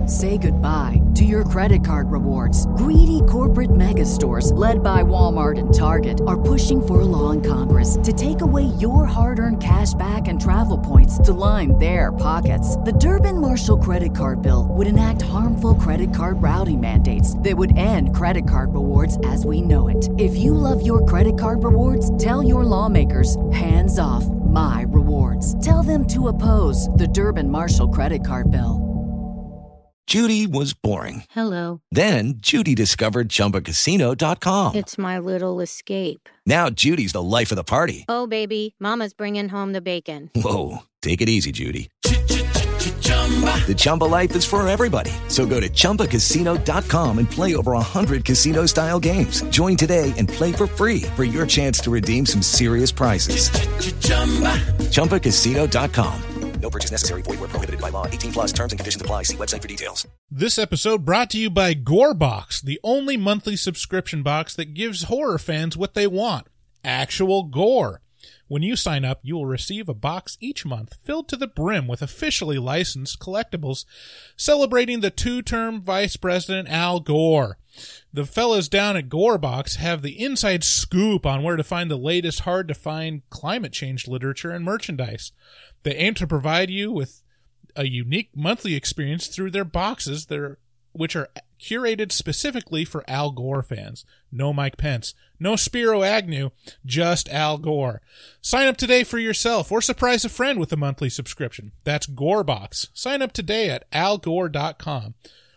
Say goodbye to your credit card rewards. Greedy corporate mega stores, led by Walmart and Target, are pushing for a law in Congress to take away your hard-earned cash back and travel points to line their pockets. The Durbin-Marshall credit card bill would enact harmful credit card routing mandates that would end credit card rewards as we know it. If you love your credit card rewards, tell your lawmakers, hands off my rewards. Tell them to oppose the Durbin-Marshall credit card bill. Judy was boring. Hello. Then Judy discovered ChumbaCasino.com. It's my little escape. Now Judy's the life of the party. Oh, baby, mama's bringing home the bacon. Whoa, take it easy, Judy. The Chumba life is for everybody. So go to ChumbaCasino.com and play over 100 casino-style games. Join today and play for free for your chance to redeem some serious prizes. ChumbaCasino.com. No purchase necessary. Void where prohibited by law. 18 plus terms and conditions apply. See website for details. This episode brought to you by GoreBox, the only monthly subscription box that gives horror fans what they want. Actual gore. When you sign up, you will receive a box each month filled to the brim with officially licensed collectibles celebrating the two-term Vice President Al Gore. The fellas down at GoreBox have the inside scoop on where to find the latest hard-to-find climate change literature and merchandise. They aim to provide you with a unique monthly experience through their boxes, which are curated specifically for Al Gore fans. No Mike Pence, no Spiro Agnew, just Al Gore. Sign up today for yourself or surprise a friend with a monthly subscription. That's GoreBox. Sign up today at algore.com.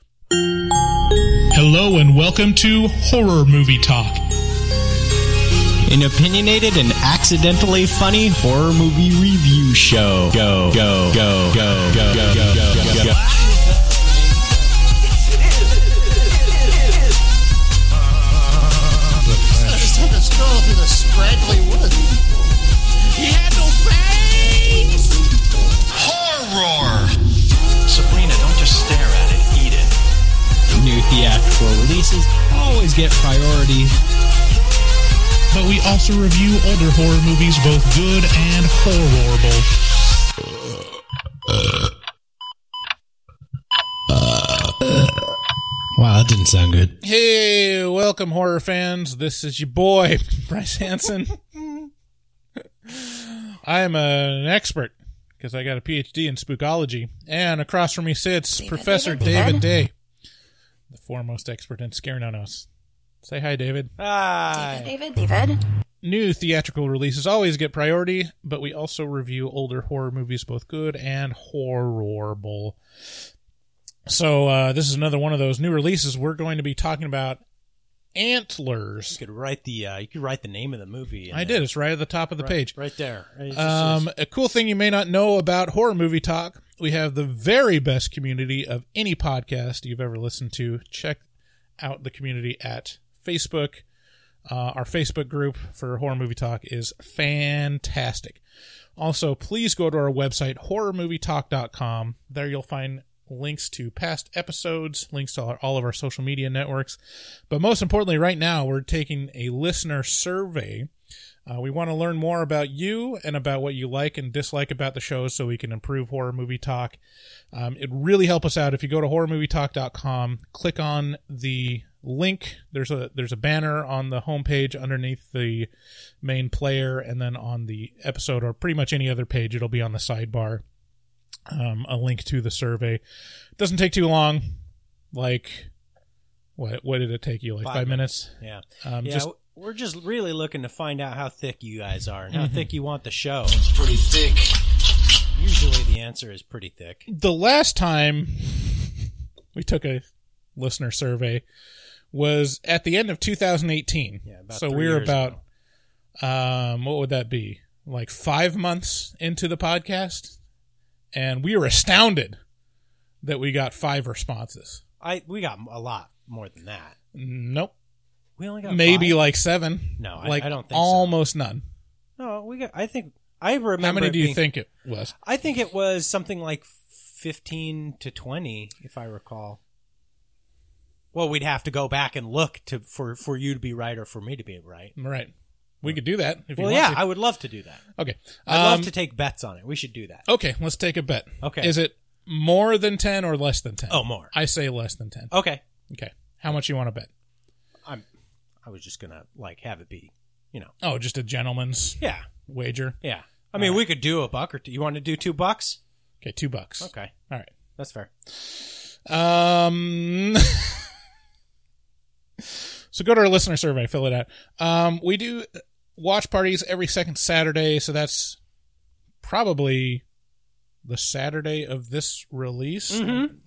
Hello and welcome to Horror Movie Talk. An opinionated and accidentally funny horror movie review show. Go, go, go, go, go, go, go, go, go, go. Just took a stroll through the scraggly woods. He had no face! Horror! Sabrina, don't just stare at it, eat it. New theatrical releases always get priority. But we also review older horror movies, both good and horrible. Wow, that didn't sound good. Hey, welcome horror fans. This is your boy, Bryce Hanson. I'm an expert because I got a PhD in spookology. And across from me sits Professor David Day, the foremost expert in scare no-nos. Say hi, David. Hi. David. New theatrical releases always get priority, but we also review older horror movies, both good and horrible. So this is another one of those new releases. We're going to be talking about Antlers. You could write the name of the movie. I did. It's right at the top of the page. Right there. A cool thing you may not know about Horror Movie Talk, we have the very best community of any podcast you've ever listened to. Check out the community at Facebook. Our Facebook group for Horror Movie Talk is fantastic. Also, please go to our website, horrormovietalk.com. There you'll find links to past episodes, links to all of our social media networks. But most importantly, right now, we're taking a listener survey. We want to learn more about you and about what you like and dislike about the show so we can improve Horror Movie Talk. It'd really help us out if you go to horrormovietalk.com, click on the link. There's a banner on the homepage underneath the main player, and then on the episode or pretty much any other page, it'll be on the sidebar. A link to the survey. It doesn't take too long. Like, what did it take you? Like 5 minutes? Yeah. We're just really looking to find out how thick you guys are and how thick you want the show. It's pretty thick. Usually the answer is pretty thick. The last time we took a listener survey was at the end of 2018. Yeah, about so 3 we were years about, ago. What would that be? Like 5 months into the podcast? And we were astounded that we got 5 responses. We got a lot more than that. Nope. We only got maybe 5? like 7. No, I don't think almost none. No, we got. I remember. How many do you think it was? I think it was something like 15 to 20, if I recall. Well, we'd have to go back and look for you to be right or for me to be right. Right. We could do that if you want to. I would love to do that. Okay. I'd love to take bets on it. We should do that. Okay, let's take a bet. Okay. Is it more than 10 or less than 10? Oh, more. I say less than 10. Okay. Okay. How much you want to bet? I was just gonna have it be, Oh, just a gentleman's Yeah. wager? Yeah. I mean, we could do a buck or two. You want to do $2? Okay, $2. Okay. All right. That's fair. So go to our listener survey, fill it out. We do watch parties every second Saturday, so that's probably the Saturday of this release.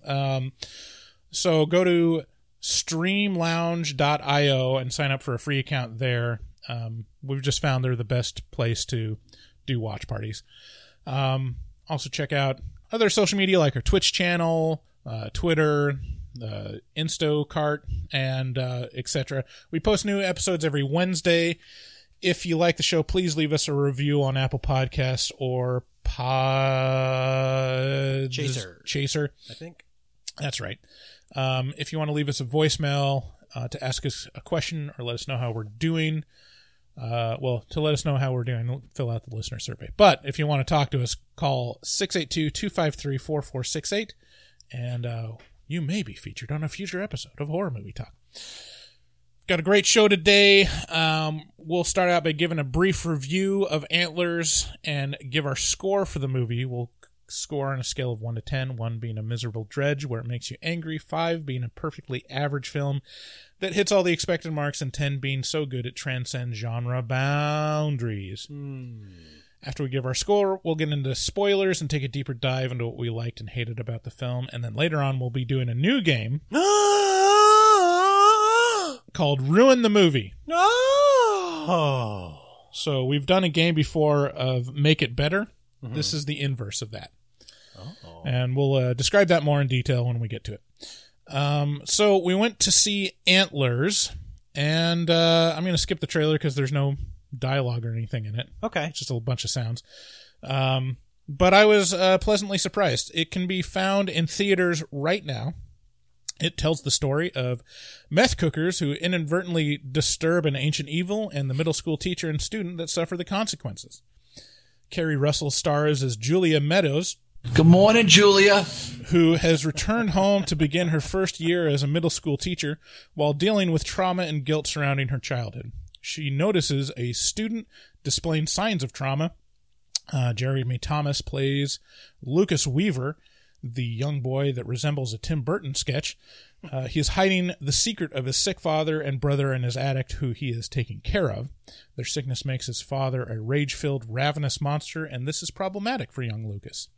So go to streamlounge.io and sign up for a free account there. We've just found they're the best place to do watch parties. Also check out other social media like our Twitch channel, Twitter, Instacart, and etc. We post new episodes every Wednesday. If you like the show, please leave us a review on Apple Podcasts or Chaser, I think. That's right. If you want to leave us a voicemail to ask us a question or let us know how we're doing, to let us know how we're doing, fill out the listener survey. But if you want to talk to us, call 682-253-4468, and you may be featured on a future episode of Horror Movie Talk. Got a great show today. We'll start out by giving a brief review of Antlers and give our score for the movie. We'll score on a scale of 1 to 10, 1 being a miserable dredge where it makes you angry, 5 being a perfectly average film that hits all the expected marks, and 10 being so good it transcends genre boundaries. After we give our score, we'll get into spoilers and take a deeper dive into what we liked and hated about the film, and then later on we'll be doing a new game called Ruin the Movie. No. So we've done a game before of Make It Better. This is the inverse of that. And we'll describe that more in detail when we get to it. So we went to see Antlers, and I'm going to skip the trailer because there's no dialogue or anything in it. Okay. It's just a bunch of sounds. But I was pleasantly surprised. It can be found in theaters right now. It tells the story of meth cookers who inadvertently disturb an ancient evil and the middle school teacher and student that suffer the consequences. Kerry Russell stars as Julia Meadows. Good morning, Julia. Who has returned home to begin her first year as a middle school teacher while dealing with trauma and guilt surrounding her childhood. She notices a student displaying signs of trauma. Jeremy Thomas plays Lucas Weaver, the young boy that resembles a Tim Burton sketch. He is hiding the secret of his sick father and brother and his addict who he is taking care of. Their sickness makes his father a rage-filled, ravenous monster, and this is problematic for young Lucas.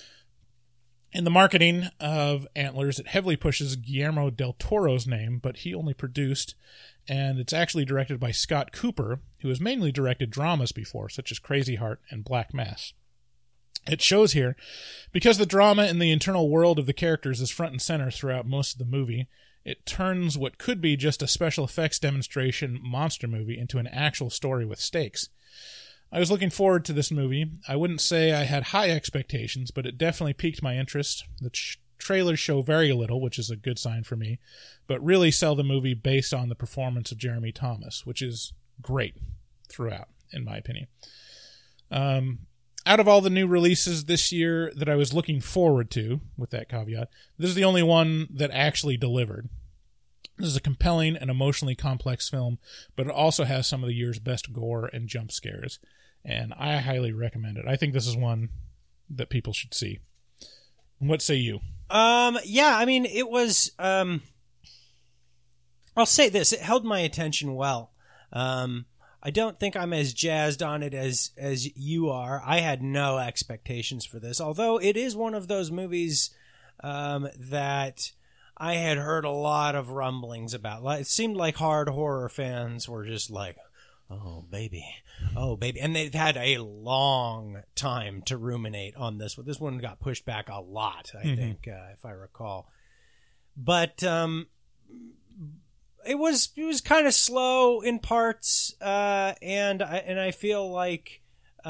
In the marketing of Antlers, it heavily pushes Guillermo del Toro's name, but he only produced, and it's actually directed by Scott Cooper, who has mainly directed dramas before, such as Crazy Heart and Black Mass. It shows here, because the drama and the internal world of the characters is front and center throughout most of the movie, it turns what could be just a special effects demonstration monster movie into an actual story with stakes. I was looking forward to this movie. I wouldn't say I had high expectations, but it definitely piqued my interest. The trailers show very little, which is a good sign for me, but really sell the movie based on the performance of Jeremy Thomas, which is great throughout, in my opinion. Out of all the new releases this year that I was looking forward to, with that caveat, this is the only one that actually delivered. This is a compelling and emotionally complex film, but it also has some of the year's best gore and jump scares, and I highly recommend it. I think this is one that people should see. What say you? Yeah, I mean, it was, I'll say this, it held my attention well. I don't think I'm as jazzed on it as you are. I had no expectations for this, although it is one of those movies that I had heard a lot of rumblings about. It seemed like hard horror fans were just like, oh, baby. And they've had a long time to ruminate on this. This one got pushed back a lot, I think, if I recall. But it was kind of slow in parts, and I feel like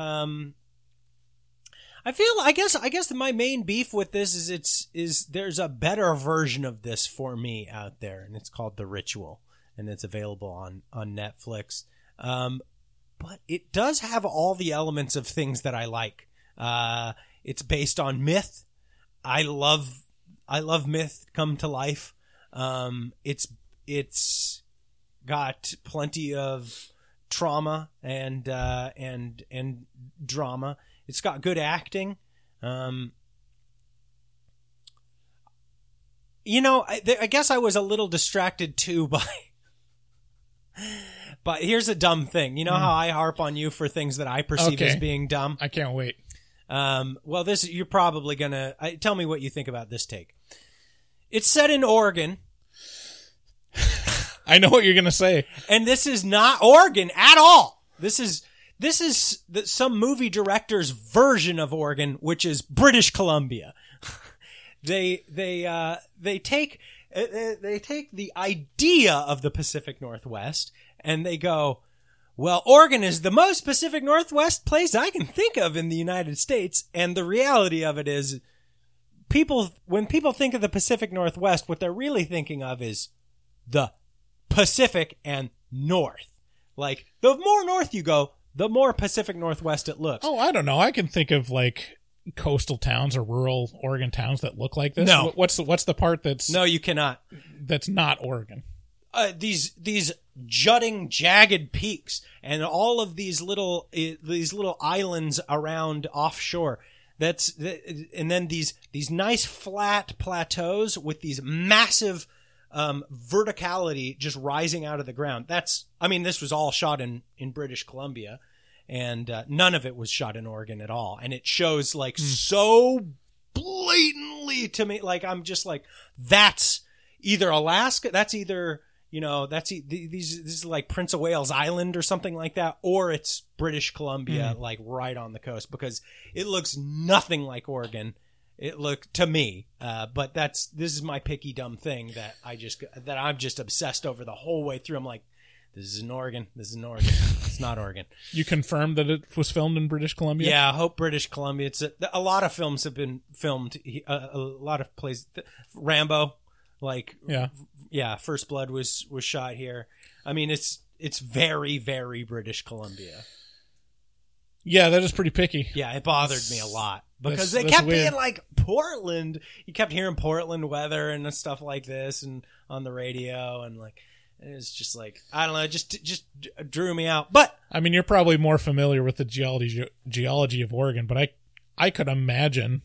I guess my main beef with this is there's a better version of this for me out there, and it's called The Ritual, and it's available on Netflix. But it does have all the elements of things that I like. It's based on myth. I love myth come to life. It's got plenty of trauma and drama. It's got good acting. I guess I was a little distracted too by. But here's a dumb thing. You know how I harp on you for things that I perceive as being dumb? I can't wait. Well, you're probably gonna tell me what you think about this take. It's set in Oregon. I know what you're gonna say, and this is not Oregon at all. This is some movie director's version of Oregon, which is British Columbia. They take the idea of the Pacific Northwest and they go, well, Oregon is the most Pacific Northwest place I can think of in the United States. And the reality of it is when people think of the Pacific Northwest, what they're really thinking of is the Pacific and North. Like, the more north you go, the more Pacific Northwest it looks. Oh, I don't know. I can think of like coastal towns or rural Oregon towns that look like this. No. What's the part that's No, you cannot. That's not Oregon. These jutting, jagged peaks and all of these little islands around offshore. And then these nice flat plateaus with these massive verticality just rising out of the ground. This was all shot in British Columbia, and none of it was shot in Oregon at all. And it shows like so blatantly to me. Like, I'm just like, that's either Alaska, that's either, this is like Prince of Wales Island or something like that, or it's British Columbia, like right on the coast, because it looks nothing like Oregon. It looked to me, but this is my picky dumb thing that I'm just obsessed over the whole way through. I'm like, this is in Oregon. This is in Oregon. It's not Oregon. You confirmed that it was filmed in British Columbia? Yeah, I hope British Columbia. It's a lot of films have been filmed. A lot of places. Rambo, First Blood was shot here. I mean, it's very, very British Columbia. Yeah, that is pretty picky. Yeah, it bothered me a lot because they kept being like Portland. You kept hearing Portland weather and stuff like this, and on the radio, and like. It's just like, I don't know, just drew me out. But I mean, you're probably more familiar with the geology of Oregon, but I could imagine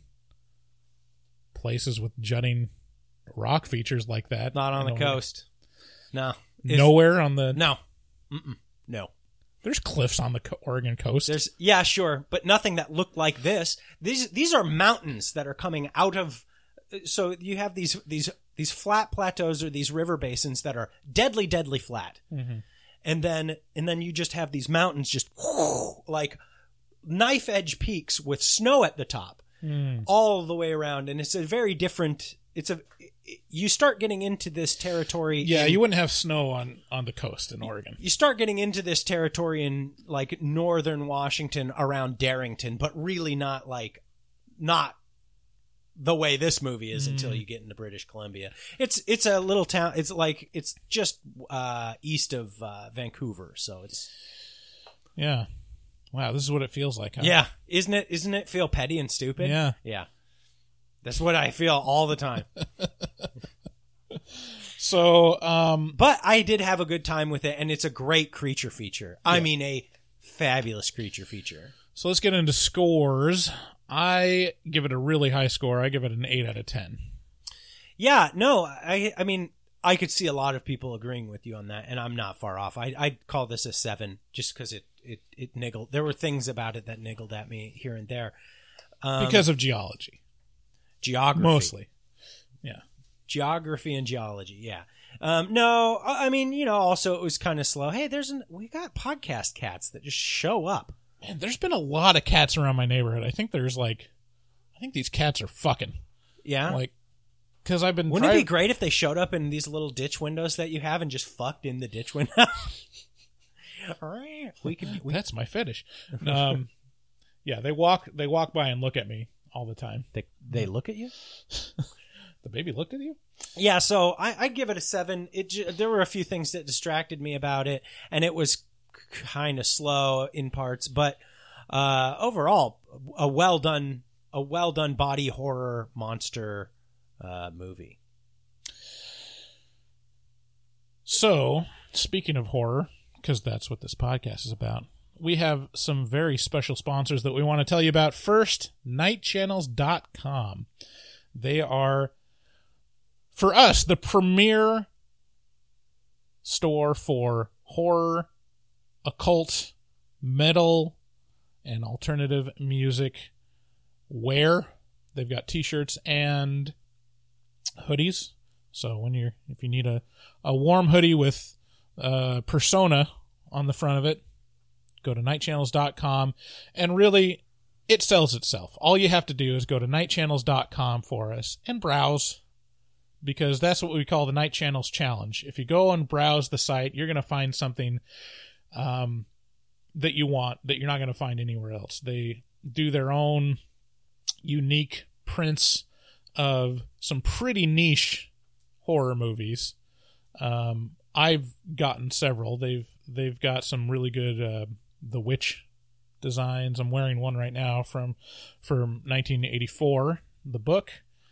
places with jutting rock features like that. Not on the coast. No. Nowhere on the... No. No. There's cliffs on the Oregon coast. Yeah, sure, but nothing that looked like this. These are mountains that are coming out of... So you have these flat plateaus or these river basins that are deadly, deadly flat. Mm-hmm. And then you just have these mountains just like knife edge peaks with snow at the top all the way around. And it's a very different, you start getting into this territory. Yeah. You wouldn't have snow on the coast in Oregon. You start getting into this territory in like northern Washington around Darrington, but really not the way this movie is until you get into British Columbia. It's a little town. It's just east of Vancouver. So it's yeah. Wow, this is what it feels like. Huh? Yeah, isn't it feel petty and stupid? Yeah, yeah. That's what I feel all the time. So, but I did have a good time with it, and it's a great creature feature. Yeah. I mean, a fabulous creature feature. So let's get into scores. I give it a really high score. I give it an 8 out of 10. Yeah, no, I mean, I could see a lot of people agreeing with you on that, and I'm not far off. I'd call this a 7 just because it niggled. There were things about it that niggled at me here and there. Because of geography. Mostly. Yeah. Geography and geology, yeah. No, I mean, also it was kind of slow. Hey, we got podcast cats that just show up. Man, there's been a lot of cats around my neighborhood. I think these cats are fucking. Yeah? Because I've been... Wouldn't it be great if they showed up in these little ditch windows that you have and just fucked in the ditch window? That's my fetish. Yeah, they walk by and look at me all the time. They look at you? The baby looked at you? Yeah, so I give it a 7. There were a few things that distracted me about it, and it was kind of slow in parts, but overall a well done a well done body horror monster movie. So, speaking of horror, because that's what this podcast is about, we have some very special sponsors that we want to tell you about. First, nightchannels.com. They are, for us, the premier store for horror, occult, metal, and alternative music wear. They've got t-shirts and hoodies. So if you need a warm hoodie with Persona on the front of it, go to nightchannels.com, and really, it sells itself. All you have to do is go to nightchannels.com for us and browse, because that's what we call the Night Channels Challenge. If you go and browse the site, you're going to find something that you want that you're not going to find anywhere else. They do their own unique prints of some pretty niche horror movies. I've gotten several. They've got some really good The Witch designs. I'm wearing one right now from 1984, the book.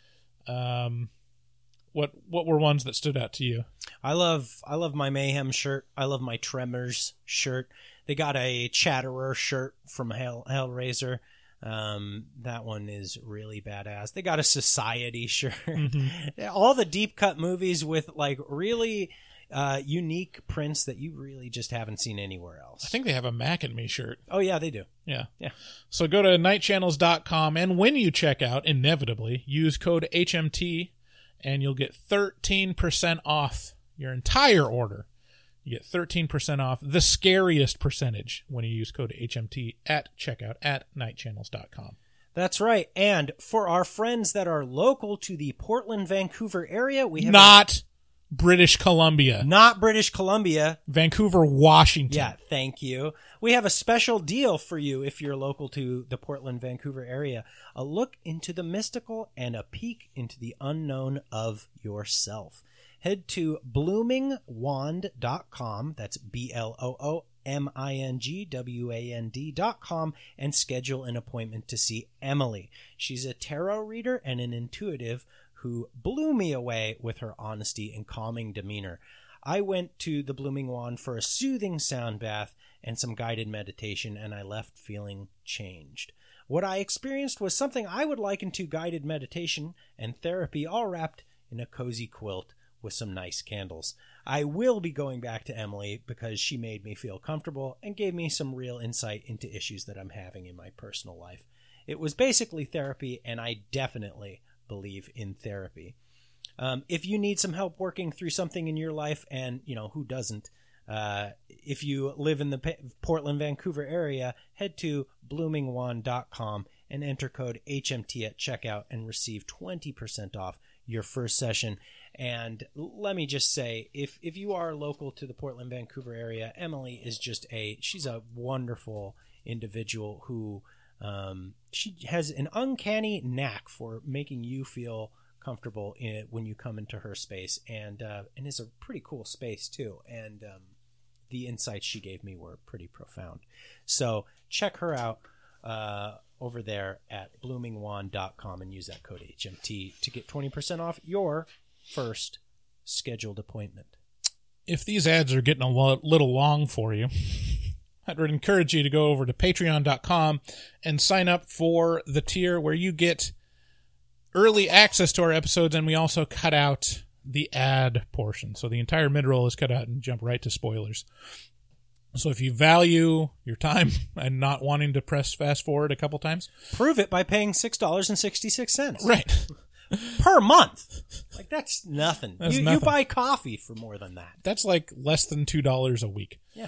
What were ones that stood out to you? I love my Mayhem shirt. I love my Tremors shirt. They got a Chatterer shirt from Hellraiser. That one is really badass. They got a Society shirt. Mm-hmm. All the deep cut movies with like really unique prints that you really just haven't seen anywhere else. I think they have a Mac and Me shirt. Oh yeah, they do. Yeah. So go to nightchannels.com, and when you check out, inevitably use code HMT, and you'll get 13% off your entire order. You get 13% off, the scariest percentage, when you use code HMT at checkout at nightchannels.com. That's right. And for our friends that are local to the Portland, Vancouver area, we have Not British Columbia. Not British Columbia. Vancouver, Washington. Yeah, thank you. We have a special deal for you if you're local to the Portland, Vancouver area. A look into the mystical and a peek into the unknown of yourself. Head to bloomingwand.com, that's BLOOMINGWAND.com, and schedule an appointment to see Emily. She's a tarot reader and an intuitive who blew me away with her honesty and calming demeanor. I went to the Blooming Wand for a soothing sound bath and some guided meditation, and I left feeling changed. What I experienced was something I would liken to guided meditation and therapy, all wrapped in a cozy quilt with some nice candles. I will be going back to Emily because she made me feel comfortable and gave me some real insight into issues that I'm having in my personal life. It was basically therapy, and I definitely believe in therapy. If you need some help working through something in your life, and who doesn't, if you live in the Portland, Vancouver area, head to bloomingwand.com and enter code HMT at checkout and receive 20% off your first session. And let me just say, if you are local to the Portland, Vancouver area, Emily is she's a wonderful individual who she has an uncanny knack for making you feel comfortable when you come into her space, and it's a pretty cool space too. And the insights she gave me were pretty profound. So check her out over there at bloomingwand.com and use that code HMT to get 20% off your first scheduled appointment. If these ads are getting a little long for you, I would encourage you to go over to patreon.com and sign up for the tier where you get early access to our episodes, and we also cut out the ad portion. So the entire mid-roll is cut out and jump right to spoilers. So if you value your time and not wanting to press fast forward a couple times, prove it by paying $6.66. Right. Per month. Like, that's nothing. Nothing. You buy coffee for more than that. That's like less than $2 a week. Yeah.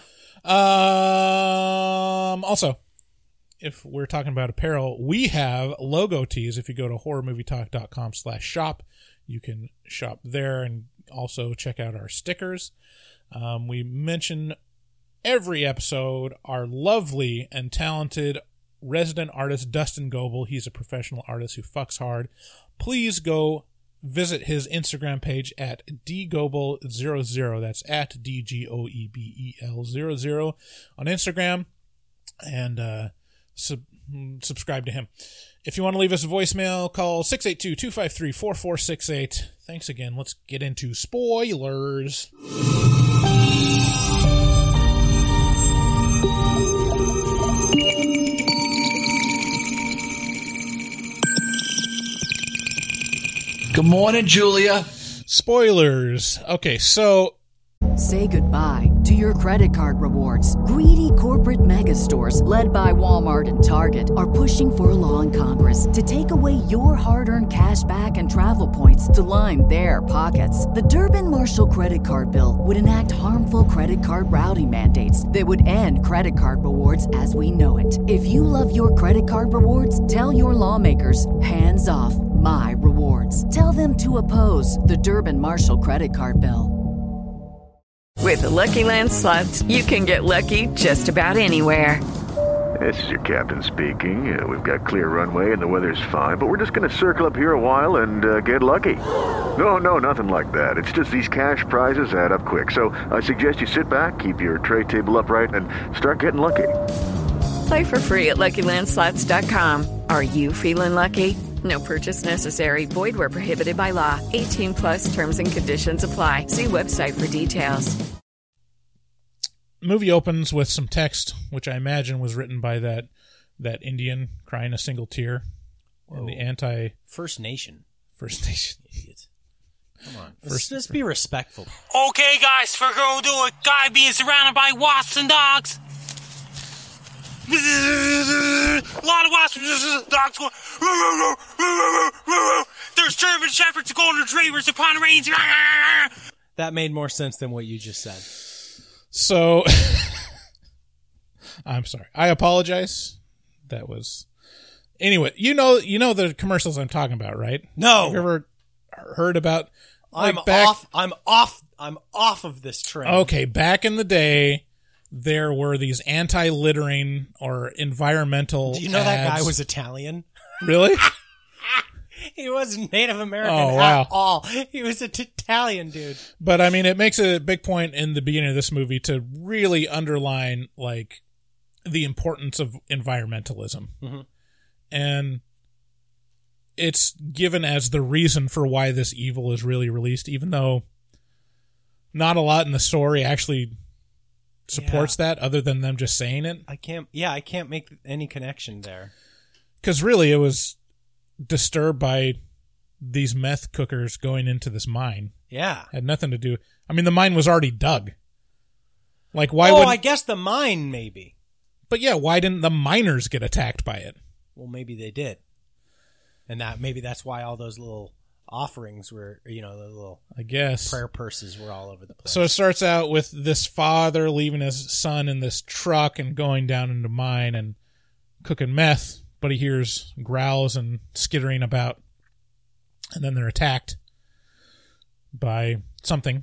Also, if we're talking about apparel, we have logo tees. If you go to horrormovietalk.com/shop, you can shop there and also check out our stickers. We mention every episode our lovely and talented resident artist, Dustin Goebel. He's a professional artist who fucks hard. Please go visit his Instagram page at dgoebel00. That's at DGOEBEL00 on Instagram. And subscribe to him. If you want to leave us a voicemail, call 682-253-4468. Thanks again. Let's get into spoilers. Good morning, Julia. Spoilers. Okay, so Say goodbye to your credit card rewards. Greedy corporate mega stores, led by Walmart and Target, are pushing for a law in Congress to take away your hard-earned cash back and travel points to line their pockets. The Durbin-Marshall credit card bill would enact harmful credit card routing mandates that would end credit card rewards as we know it. If you love your credit card rewards, tell your lawmakers, hands off my rewards. Tell them to oppose the Durbin-Marshall credit card bill. With the Lucky Land Slots, you can get lucky just about anywhere. This is your captain speaking. We've got clear runway and the weather's fine, but we're just going to circle up here a while and get lucky. No, nothing like that. It's just these cash prizes add up quick. So I suggest you sit back, keep your tray table upright, and start getting lucky. Play for free at LuckyLandSlots.com. Are you feeling lucky? No purchase necessary. Void where prohibited by law. 18+ terms and conditions apply. See website for details. Movie opens with some text, which I imagine was written by that Indian crying a single tear. And the First Nation. Idiot. Come on. Let's be respectful. Okay, guys, we're going to do a guy being surrounded by wasps and dogs. A lot of wasps and dogs going. There's German Shepherds, Golden Retrievers, and Pomeranians. That made more sense than what you just said. So, I'm sorry. I apologize. That was... Anyway, you know the commercials I'm talking about, right? No. Have you ever heard about... I'm off of this train. Okay, back in the day, there were these anti-littering or environmental Do you know ads. that guy was Italian? Really? He wasn't Native American wow. at all. He was an Italian dude. But, I mean, it makes a big point in the beginning of this movie to really underline, like, the importance of environmentalism. Mm-hmm. And it's given as the reason for why this evil is really released, even though not a lot in the story actually supports that other than them just saying it. I can't make any connection there. Because really it was disturbed by these meth cookers going into this mine. Yeah. Had nothing to do. I mean, the mine was already dug. Like, why would... I guess the mine, maybe. But yeah, why didn't the miners get attacked by it? Well, maybe they did. And that's why all those little offerings were, the little I guess prayer purses were all over the place. So it starts out with this father leaving his son in this truck and going down into mine and cooking meth, but he hears growls and skittering about, and then they're attacked by something.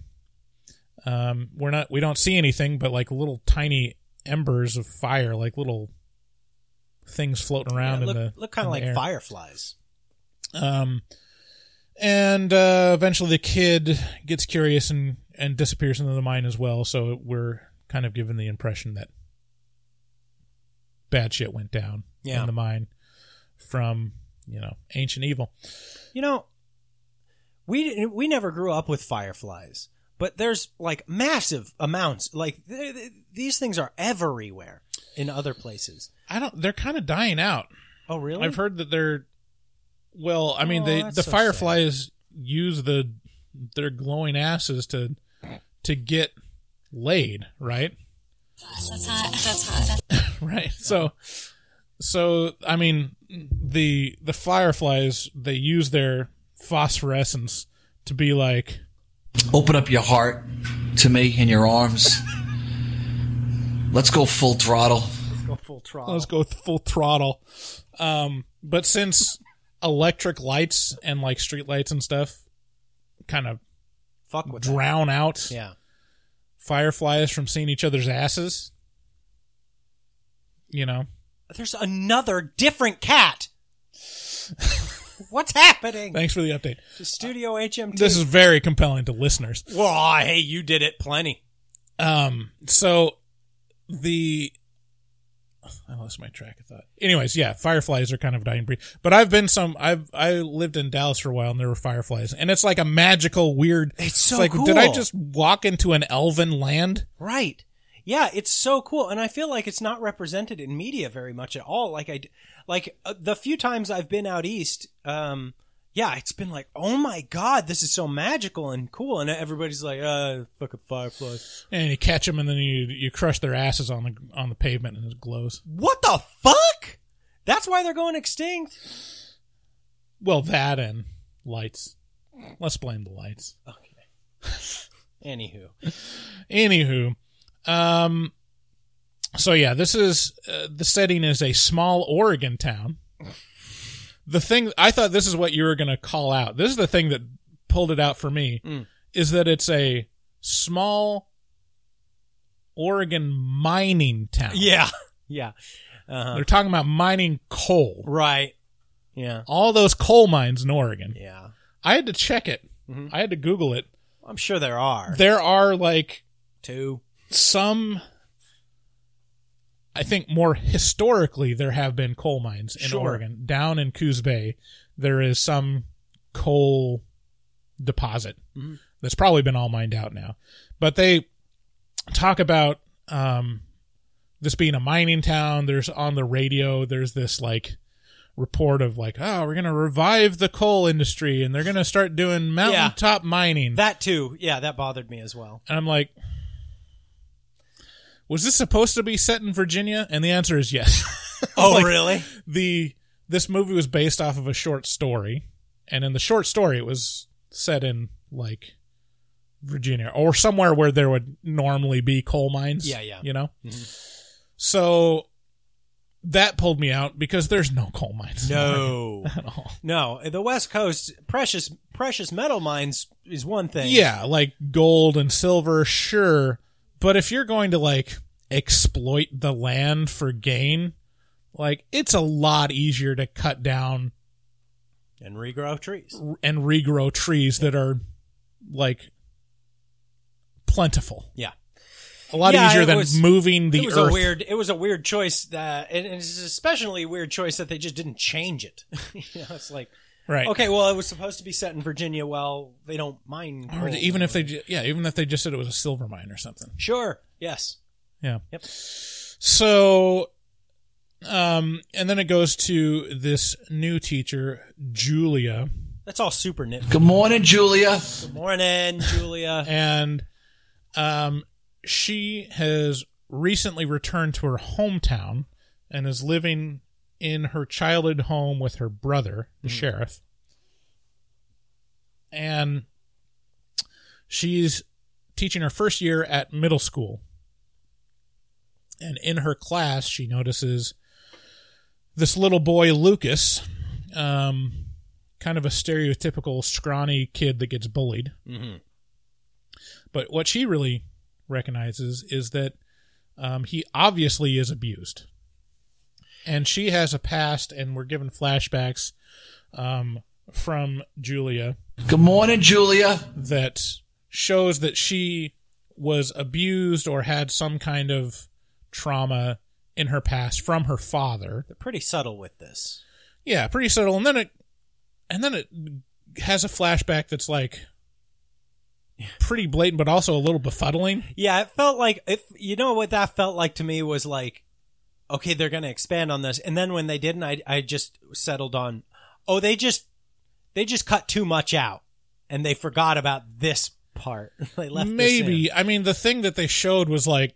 We don't see anything, but like little tiny embers of fire, like little things floating around look kind of like air. fireflies. And eventually the kid gets curious and disappears into the mine as well. So we're kind of given the impression that bad shit went down in the mine from, ancient evil. We never grew up with fireflies, but there's like massive amounts. Like these things are everywhere in other places. They're kind of dying out. Oh, really? I've heard that they're, the so fireflies use their glowing asses to get laid, right? That's hot. Right. So I mean, the fireflies, they use their phosphorescence to be like, open up your heart to me and your arms. Let's go full throttle. Let's go full throttle. But since electric lights and like street lights and stuff kind of drown out fireflies from seeing each other's asses, There's another different cat. What's happening? Thanks for the update. To Studio HM2. This is very compelling to listeners. Well, hey, you did it plenty. So the I lost my track of thought. Anyways, yeah, fireflies are kind of a dying breed. But I lived in Dallas for a while, and there were fireflies, and it's like a magical, weird. It's so like, cool. Did I just walk into an elven land? Right. Yeah, it's so cool, and I feel like it's not represented in media very much at all. The few times I've been out east, it's been like, oh my god, this is so magical and cool, and everybody's like, fucking fireflies. And you catch them, and then you crush their asses on the pavement, and it glows. What the fuck? That's why they're going extinct. Well, that and lights. Let's blame the lights. Okay. Anywho. So yeah, this is the setting is a small Oregon town. The thing I thought this is what you were going to call out. This is the thing that pulled it out for me is that it's a small Oregon mining town. Yeah. Yeah. Uh-huh. They're talking about mining coal. Right. Yeah. All those coal mines in Oregon. Yeah. I had to check it. I had to Google it. I'm sure there are. There are like 2. Some, I think more historically, there have been coal mines in Oregon. Down in Coos Bay, there is some coal deposit that's probably been all mined out now. But they talk about this being a mining town. There's on the radio, there's this like report of like, oh, we're going to revive the coal industry and they're going to start doing mountaintop mining. That too. Yeah, that bothered me as well. And I'm like, was this supposed to be set in Virginia? And the answer is yes. Oh, really? This movie was based off of a short story, and in the short story, it was set in like Virginia or somewhere where there would normally be coal mines. Yeah, yeah. You know, so that pulled me out because there's no coal mines. No, at all. No. The West Coast precious metal mines is one thing. Yeah, like gold and silver, sure. But if you're going to, like, exploit the land for gain, like, it's a lot easier to cut down and regrow trees. That are, like, plentiful. Yeah. A lot easier than moving the earth. It was a weird choice, and it's especially a weird choice that they just didn't change it. It's like, right. Okay, well, it was supposed to be set in Virginia. Well, they don't mine coal. Or even if they just said it was a silver mine or something. Sure. Yes. Yeah. Yep. So, and then it goes to this new teacher, Julia. That's all super nitpicky. Good morning, Julia. Good morning, Julia. And, she has recently returned to her hometown and is living in her childhood home with her brother, the sheriff. And she's teaching her first year at middle school. And in her class, she notices this little boy, Lucas, kind of a stereotypical scrawny kid that gets bullied. Mm-hmm. But what she really recognizes is that he obviously is abused. And she has a past, and we're given flashbacks from Julia. Good morning, Julia. That shows that she was abused or had some kind of trauma in her past from her father. They're pretty subtle with this. Yeah, pretty subtle. And then it has a flashback that's like pretty blatant, but also a little befuddling. Yeah, it felt like, you know what that felt like to me was like, okay, they're going to expand on this. And then when they didn't, I just settled on, oh, they just cut too much out and they forgot about this part. They left maybe. This in. I mean, the thing that they showed was like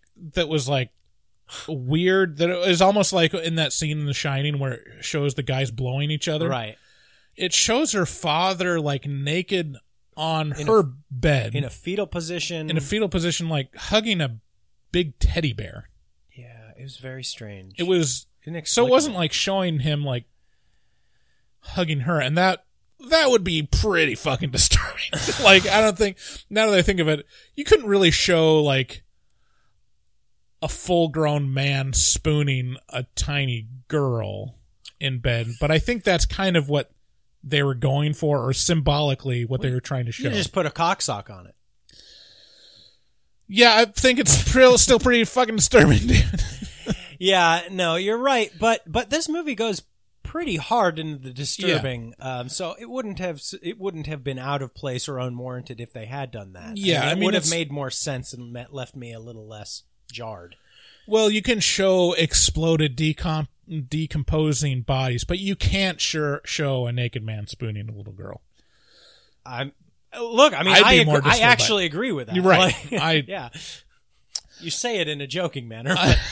weird, that it was almost like in that scene in The Shining where it shows the guys blowing each other. Right. It shows her father like naked on her bed. In a fetal position, like hugging a big teddy bear. Yeah, it was very strange. It was, so it wasn't like showing him like hugging her, and that would be pretty fucking disturbing. Like, I don't think, now that I think of it, you couldn't really show like a full-grown man spooning a tiny girl in bed, but I think that's kind of what they were going for, or symbolically what they were trying to show. You just put a cocksock on it. Yeah, I think it's still pretty fucking disturbing, dude. Yeah, no, you're right. But this movie goes pretty hard into the disturbing. So it wouldn't have been out of place or unwarranted if they had done that. Yeah, it would have made more sense and left me a little less jarred. Well, you can show exploded, decomposing bodies, but you can't show a naked man spooning a little girl. I actually agree with that. You're right. Yeah. You say it in a joking manner.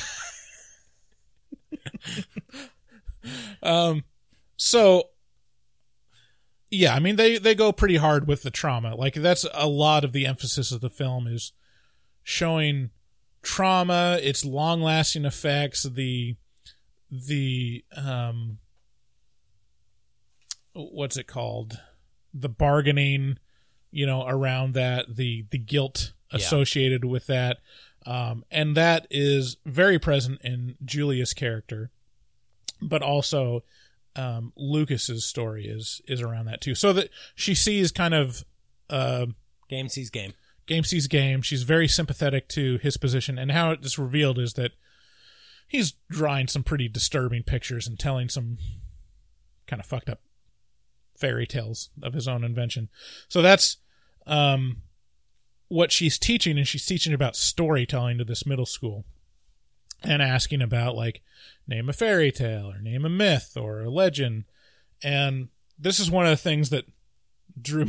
So, yeah, I mean, they go pretty hard with the trauma. Like, that's a lot of the emphasis of the film is showing trauma, its long-lasting effects, the what's it called? The bargaining, around that, the guilt associated with that. And that is very present in Julia's character, but also Lucas's story is around that too. So that she sees kind of game sees game. Game sees game. She's very sympathetic to his position, and how it's revealed is that he's drawing some pretty disturbing pictures and telling some kind of fucked up fairy tales of his own invention. So that's what she's teaching, and she's teaching about storytelling to this middle school and asking about, like, name a fairy tale or name a myth or a legend. And this is one of the things that drew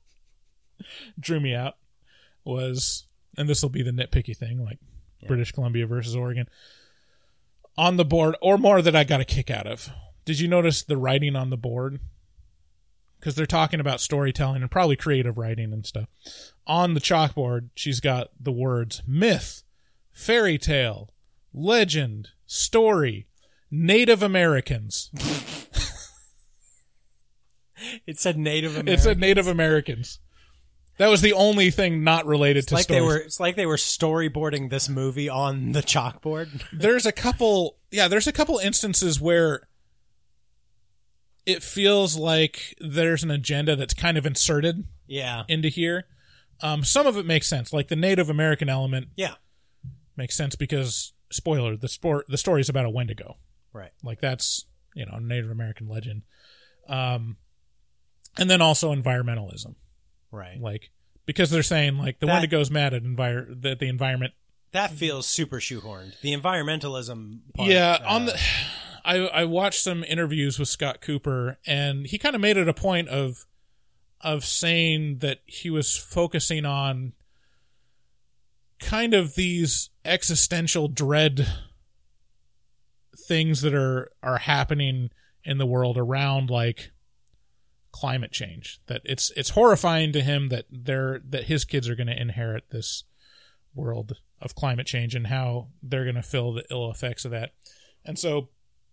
me out was, and this will be the nitpicky thing, like British Columbia versus Oregon, on the board, or more that I got a kick out of. Did you notice the writing on the board? Because they're talking about storytelling and probably creative writing and stuff. On the chalkboard, she's got the words myth, fairy tale, legend, story, Native Americans. It said Native Americans. It said Native Americans. That was the only thing not related to stories. It's like they were storyboarding this movie on the chalkboard. There's a couple instances where it feels like there's an agenda that's kind of inserted into here. Some of it makes sense, like the Native American element. Yeah, makes sense because, spoiler, the story is about a Wendigo. Right. Like that's, a Native American legend. And then also environmentalism. Right. Like, because they're saying, like, the Wendigo's mad at the environment. That feels super shoehorned. The environmentalism part. Yeah, I watched some interviews with Scott Cooper, and he kind of made it a point of saying that he was focusing on kind of these existential dread things that are happening in the world around, like, climate change. That it's horrifying to him that his kids are going to inherit this world of climate change and how they're going to feel the ill effects of that. And so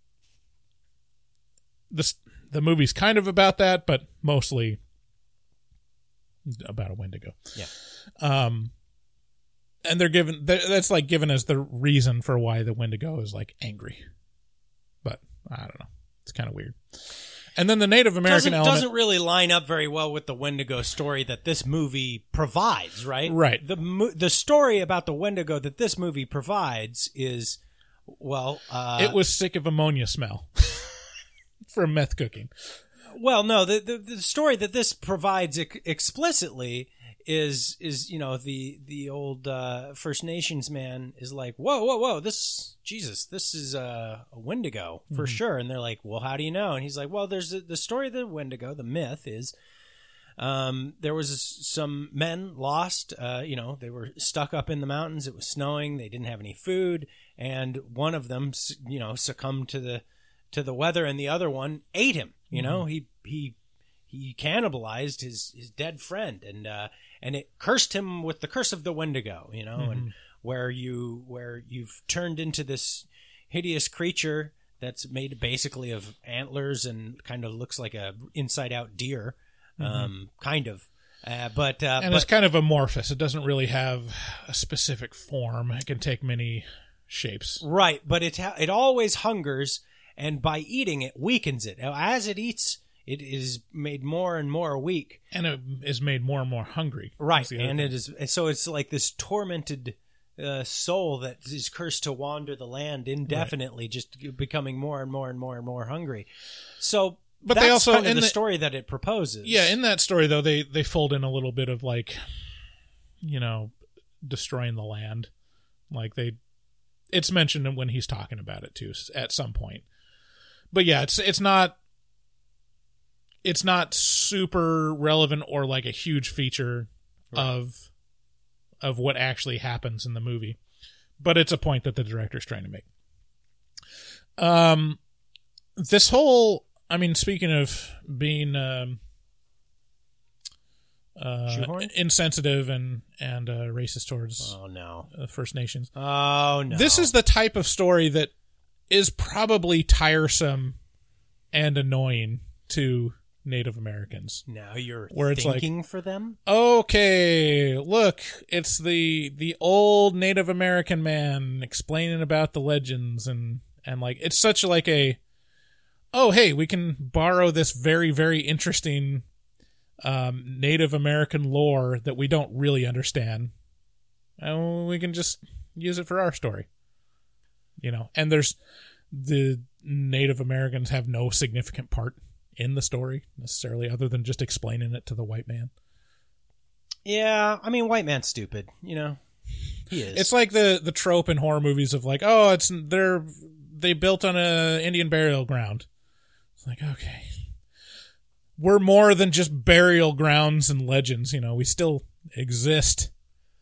the movie's kind of about that, but mostly about a Wendigo. Yeah. And that's like given as the reason for why the Wendigo is, like, angry. But I don't know. It's kind of weird. And then the Native American element doesn't really line up very well with the Wendigo story that this movie provides, right? Right. The story about the Wendigo that this movie provides is, it was sick of ammonia smell from meth cooking. Well, no, the story that this provides explicitly is the old First Nations man is like, whoa, this is a Wendigo for sure. And they're like, well, how do you know? And he's like, well, there's the story of the Wendigo. The myth is there was some men lost. They were stuck up in the mountains. It was snowing. They didn't have any food, and one of them succumbed to the weather, and the other one ate him. He cannibalized his dead friend, and it cursed him with the curse of the Wendigo, and where you've turned into this hideous creature that's made basically of antlers and kind of looks like a inside out deer, kind of. But it's kind of amorphous. It doesn't really have a specific form. It can take many shapes. Right, but it always hungers, and by eating it weakens it. As it eats, it is made more and more weak, and it is made more and more hungry. Right, and it is so it's like this tormented soul that is cursed to wander the land indefinitely, just becoming more and more and more and more hungry. So, but that's they also kind of in the story that it proposes. Yeah, in that story though, they fold in a little bit of like, destroying the land. Like it's mentioned when he's talking about it too at some point. But yeah, it's not super relevant or like a huge feature of what actually happens in the movie. But it's a point that the director's trying to make. This whole, speaking of being insensitive and racist towards First Nations. Oh, no. This is the type of story that is probably tiresome and annoying to Native Americans. Now you're where it's thinking like, for them? Okay, look, it's the old Native American man explaining about the legends and like it's such like a, oh hey, we can borrow this very, very interesting Native American lore that we don't really understand, and we can just use it for our story. And there's the Native Americans have no significant part in the story necessarily other than just explaining it to the white man. Yeah, white man's stupid, He is. It's like the trope in horror movies of like, oh, they built on a Indian burial ground. It's like, okay. We're more than just burial grounds and legends, we still exist.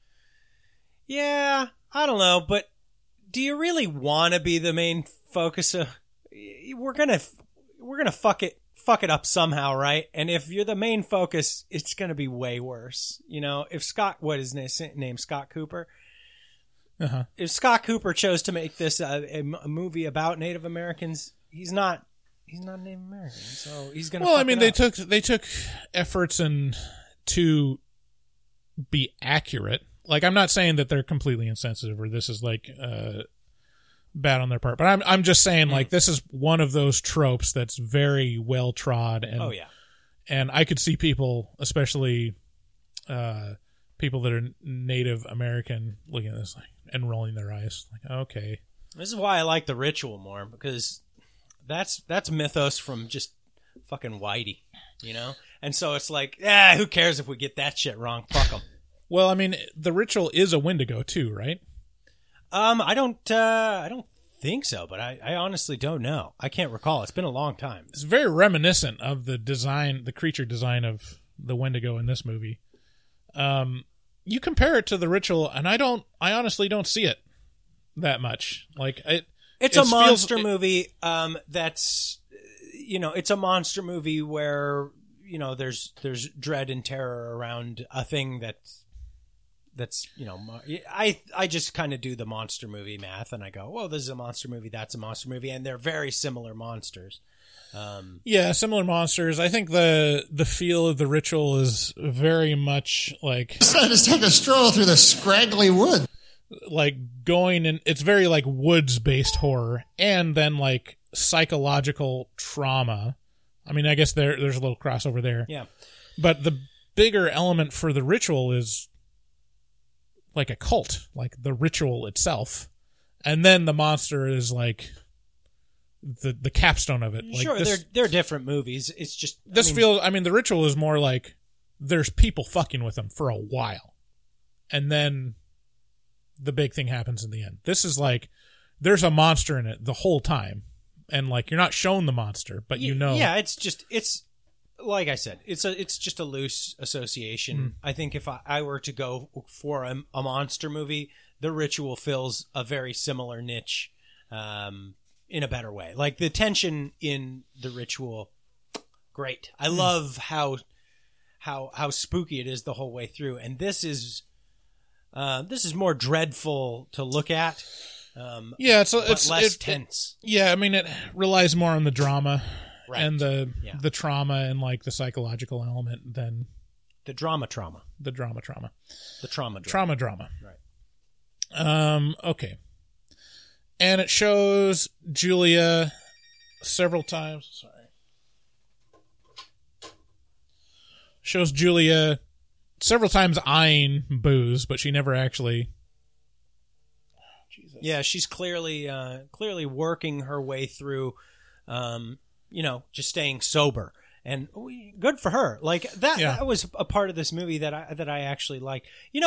Yeah, I don't know, but do you really want to be the main focus of... We're gonna fuck it up somehow, right? And if you're the main focus, it's gonna be way worse. If what is his name? Scott Cooper. Uh-huh. If Scott Cooper chose to make this a movie about Native Americans, he's not Native American, so he's gonna. Well, they took efforts to be accurate. Like, I'm not saying that they're completely insensitive or this is like bad on their part, but I'm just saying like this is one of those tropes that's very well trod. And and I could see people, especially people that are Native American, looking at this like and rolling their eyes, like, okay. This is why I like The Ritual more, because that's mythos from just fucking Whitey, And so it's like, who cares if we get that shit wrong? Fuck them. Well, The Ritual is a Wendigo too, right? I don't think so, but I honestly don't know. I can't recall. It's been a long time. It's very reminiscent of the creature design of the Wendigo in this movie. You compare it to The Ritual, and I honestly don't see it that much. Like it's a monster movie. That's it's a monster movie where there's dread and terror around a thing that's I just kind of do the monster movie math, and I go, well, this is a monster movie, that's a monster movie, and they're very similar monsters. Similar monsters. I think the feel of The Ritual is very much like... Decided to take a stroll through the scraggly wood. Like going in... It's very like woods-based horror, and then like psychological trauma. I guess there's a little crossover there. Yeah. But the bigger element for The Ritual is like a cult, like the ritual itself. And then the monster is like... the capstone of it. Like sure, they're different movies. It's just feels. The Ritual is more like there's people fucking with them for a while, and then the big thing happens in the end. This is like there's a monster in it the whole time, and like you're not shown the monster, but Yeah, it's like I said, it's just a loose association. I think if I were to go for a monster movie, The Ritual fills a very similar niche. In a better way. Like the tension in The Ritual, great. I love how spooky it is the whole way through. And this is more dreadful to look at. It's less tense. It relies more on the drama and the trauma and like the psychological element than the drama. The drama. The trauma. Right. Okay. And it shows Julia several times. Sorry. Shows Julia several times eyeing booze, but she never actually Yeah, she's clearly working her way through, just staying sober. And good for her. Like that. Yeah. That was a part of this movie that I actually like.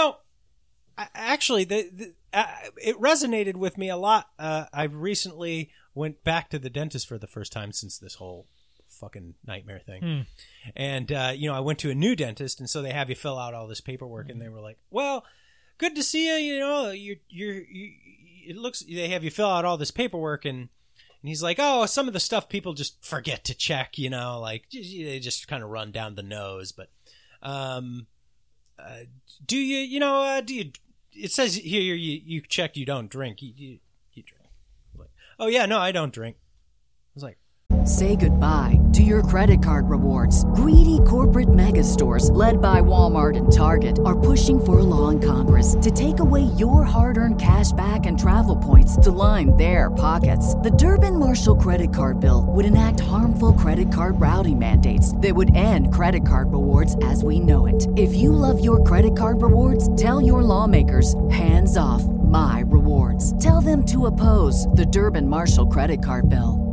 It resonated with me a lot. I recently went back to the dentist for the first time since this whole fucking nightmare thing. And I went to a new dentist, and so they have you fill out all this paperwork, and they were like, "Well, good to see you. It looks they have you fill out all this paperwork and." And he's like, "Oh, some of the stuff people just forget to check, like they just kind of run down the nose. But do you? It says here you check you don't drink. You drink? Like, oh yeah, no, I don't drink." I was like, Say goodbye to your credit card rewards. Greedy corporate mega stores, led by Walmart and Target, are pushing for a law in Congress to take away your hard-earned cash back and travel points to line their pockets. The Durbin-Marshall credit card bill would enact harmful credit card routing mandates that would end credit card rewards as we know it. If you love your credit card rewards, tell your lawmakers, hands off my rewards. Tell them to oppose the Durbin-Marshall credit card bill.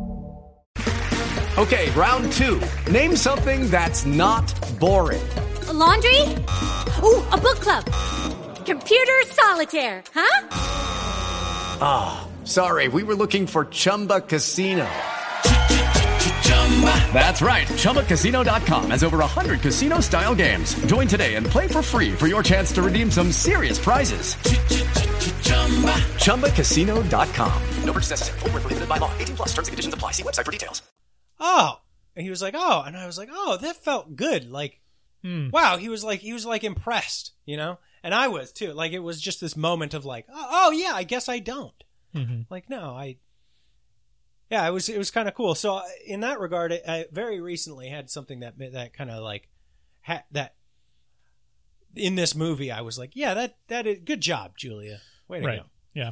Okay, round two. Name something that's not boring. A laundry? Ooh, a book club. Computer solitaire, huh? Ah, sorry, we were looking for Chumba Casino. That's right, ChumbaCasino.com has over 100 casino-style games. Join today and play for free for your chance to redeem some serious prizes. ChumbaCasino.com. No purchase necessary. Void where prohibited by law. 18+. Terms and conditions apply. See website for details. "Oh," and he was like, "Oh," and I was like, "Oh, that felt good." Like, wow, he was like impressed, and I was too. Like, it was just this moment of like, oh yeah, I guess I don't. Like, no, it was kind of cool. So in that regard, I very recently had something that kind of like that in this movie. I was like, yeah, that is good job, Julia. Way to go. Yeah.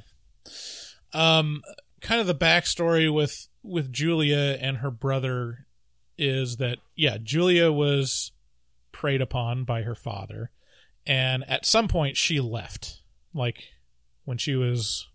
Kind of the backstory with Julia and her brother is that, Julia was preyed upon by her father, and at some point she left, like when she was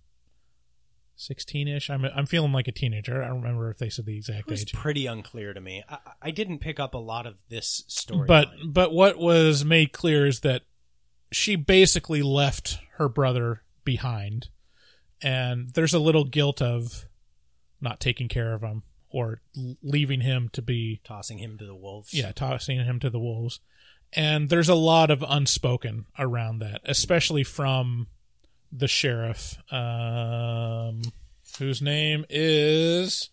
16-ish. I'm feeling like a teenager. I don't remember if they said the exact age. It was pretty unclear to me. I didn't pick up a lot of this story. But what was made clear is that she basically left her brother behind, and there's a little guilt of not taking care of him or leaving him to be... Tossing him to the wolves. Yeah, tossing him to the wolves. And there's a lot of unspoken around that, especially from the sheriff, whose name is...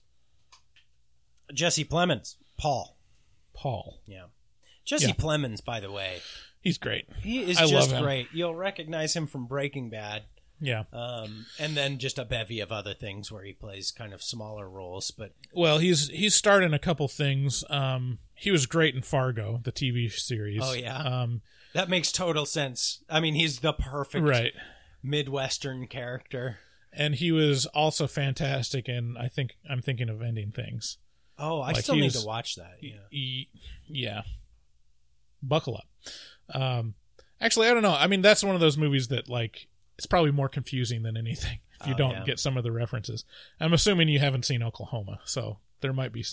Jesse Plemons. Paul. Yeah. Jesse Plemons, by the way. He's great. He is just great. You'll recognize him from Breaking Bad. Yeah. And then just a bevy of other things where he plays kind of smaller roles. But well, he's starred in a couple things. He was great in Fargo, the TV series. Oh, yeah? That makes total sense. I mean, he's the perfect Midwestern character. And he was also fantastic in, I'm thinking of Ending Things. Oh, I still need to watch that. Yeah. Buckle up. Actually, I don't know. I mean, that's one of those movies that, like, it's probably more confusing than anything if you don't get some of the references. I'm assuming you haven't seen Oklahoma, so there might be...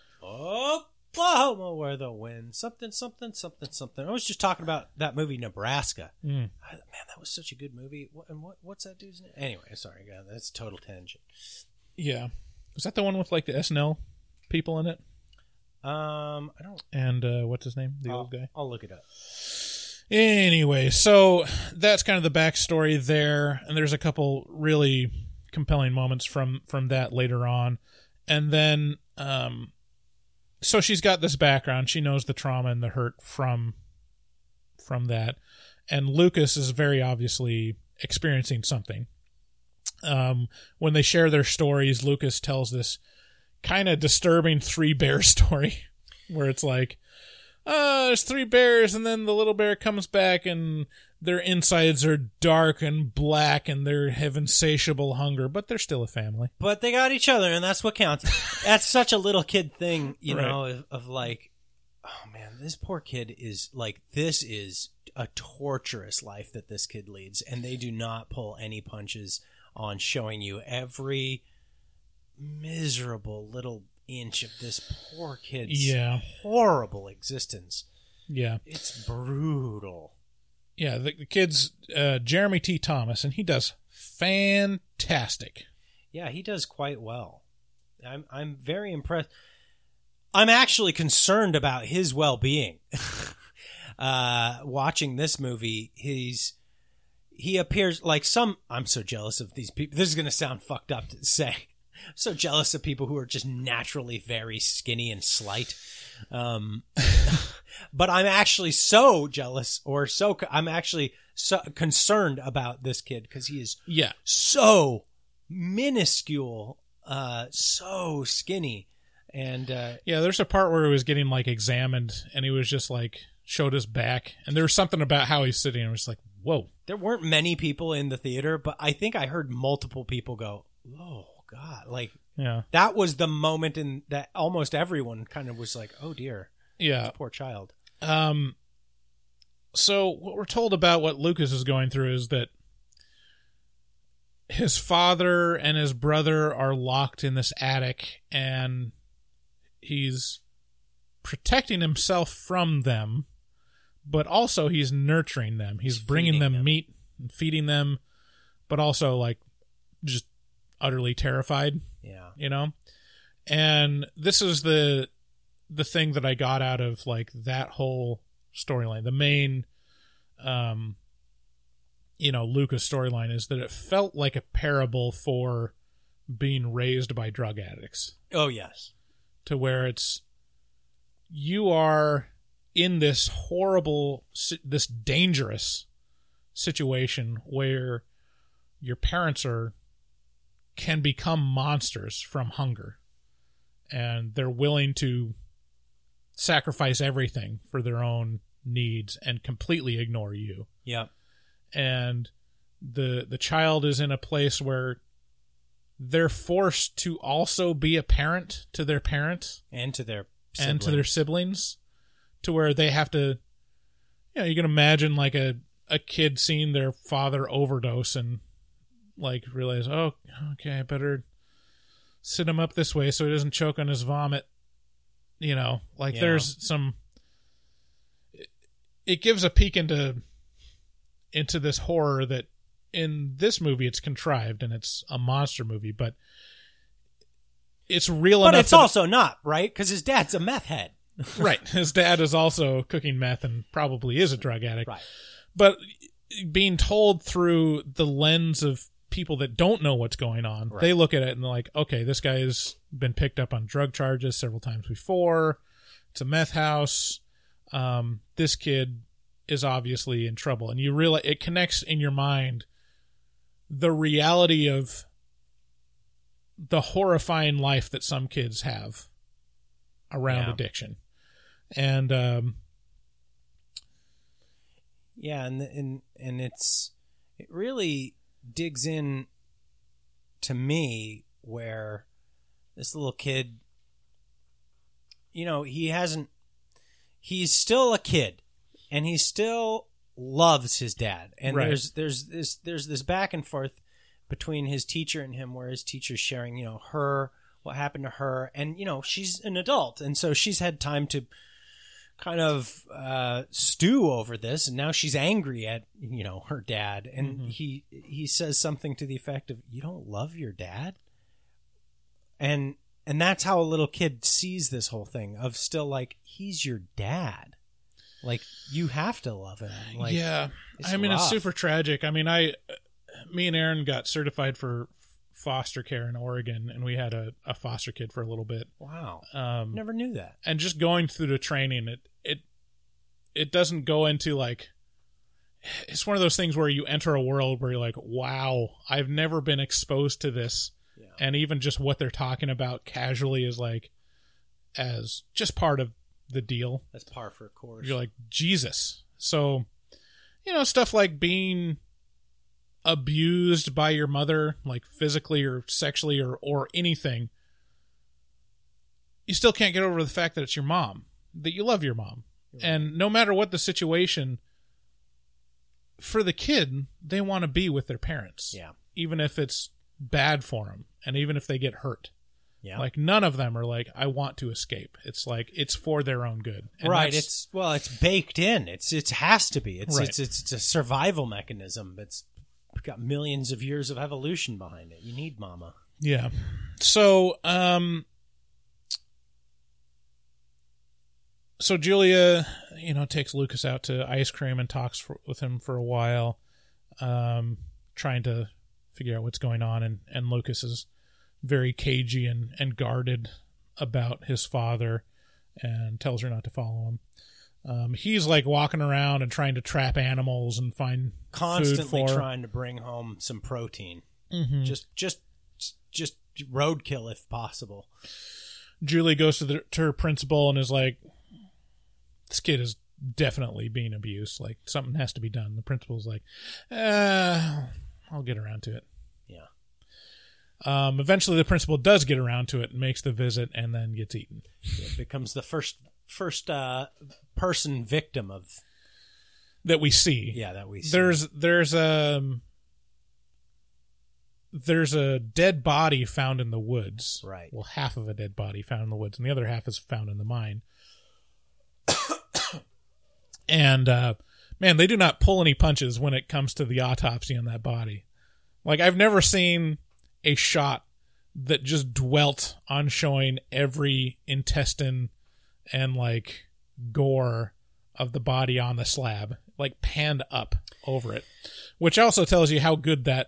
Oklahoma, where the wind... Something. I was just talking about that movie, Nebraska. Man, that was such a good movie. What's that dude's name? Anyway, sorry, God, that's a total tangent. Yeah. Was that the one with, like, the SNL people in it? I don't... And what's his name? The old guy? I'll look it up. Anyway, so that's kind of the backstory there, and there's a couple really compelling moments from that later on. And then, so she's got this background. She knows the trauma and the hurt from that. And Lucas is very obviously experiencing something. When they share their stories, Lucas tells this kind of disturbing 3 bear story where it's like, there's 3 bears, and then the little bear comes back, and their insides are dark and black, and they have insatiable hunger, but they're still a family. But they got each other, and that's what counts. That's such a little kid thing, know, of like, oh man, this poor kid is like, this is a torturous life that this kid leads, and they do not pull any punches on showing you every miserable little inch of this poor kid's horrible existence. Yeah. It's brutal. Yeah, the kid's Jeremy T. Thomas, and he does fantastic. Yeah, he does quite well. I'm very impressed. I'm actually concerned about his well-being. Watching this movie, he appears like I'm so jealous of these people. This is going to sound fucked up to say. I'm so jealous of people who are just naturally very skinny and slight. But I'm actually so jealous, I'm actually so concerned about this kid because he is so minuscule, so skinny. And there's a part where he was getting like examined, and he was just like showed his back, and there was something about how he's sitting, and it was like, whoa. There weren't many people in the theater, but I think I heard multiple people go, "Oh God!" Like, that was the moment in that almost everyone kind of was like, "Oh dear, this poor child." So what we're told about what Lucas is going through is that his father and his brother are locked in this attic, and he's protecting himself from them, but also he's nurturing them. He's bringing them meat and feeding them, but also like just utterly terrified. Yeah. You know? And this is the thing that I got out of like that whole storyline. The main Lucas storyline is that it felt like a parable for being raised by drug addicts. Oh, yes. To where you are in this horrible, this dangerous situation where your parents can become monsters from hunger, and they're willing to sacrifice everything for their own needs and completely ignore you. Yeah. And the child is in a place where they're forced to also be a parent to their parents and to their siblings, to where they have to, you can imagine like a kid seeing their father overdose and like realize, oh, okay, I better sit him up this way so he doesn't choke on his vomit. There's some, it gives a peek into this horror that in this movie it's contrived and it's a monster movie, but it's real enough. But it's also not, right? Because his dad's a meth head. Right. His dad is also cooking meth and probably is a drug addict. Right. But being told through the lens of people that don't know what's going on, they look at it and they're like, okay, this guy has been picked up on drug charges several times before. It's a meth house. This kid is obviously in trouble. And you realize it connects in your mind the reality of the horrifying life that some kids have around addiction. And and it really digs in to me where this little kid, he's still a kid and he still loves his dad. And there's this back and forth between his teacher and him, where his teacher's sharing, what happened to her. And, she's an adult. And so she's had time to kind of stew over this. And now she's angry at, her dad. And he says something to the effect of, you don't love your dad? And that's how a little kid sees this whole thing of still like, he's your dad. Like, you have to love him. Like, yeah. It's super tragic. Me and Aaron got certified for foster care in Oregon, and we had a foster kid for a little bit. Wow. Never knew that. And just going through the training, it doesn't go into like, it's one of those things where you enter a world where you're like, wow, I've never been exposed to this. Yeah. And even just what they're talking about casually is like, as just part of the deal. That's par for a course. You're like, Jesus. So, stuff like being abused by your mother, like physically or sexually or anything, you still can't get over the fact that it's your mom, that you love your mom. Right. And no matter what the situation, for the kid, they want to be with their parents. Yeah. even if it's bad for them, and even if they get hurt. Yeah. Like, none of them are like, I want to escape. It's like, it's for their own good. And right. It's baked in. It has to be. It's Right. it's a survival mechanism. It's got millions of years of evolution behind it. You need mama. Yeah. So, so Julia, takes Lucas out to ice cream and talks with him for a while, trying to figure out what's going on. And Lucas is very cagey and guarded about his father and tells her not to follow him. He's like walking around and trying to trap animals and find Constantly food for... trying to bring home some protein. Mm-hmm. Just roadkill if possible. Julie goes to her principal and is like, this kid is definitely being abused. Like, something has to be done. The principal's like, I'll get around to it. Yeah. Eventually the principal does get around to it and makes the visit and then gets eaten. It becomes the first person victim of that we see. Yeah, that we see. There's a dead body found in the woods. Right. Well, half of a dead body found in the woods, and the other half is found in the mine. And man, they do not pull any punches when it comes to the autopsy on that body. Like, I've never seen a shot that just dwelt on showing every intestine and like gore of the body on the slab, like panned up over it, which also tells you how good those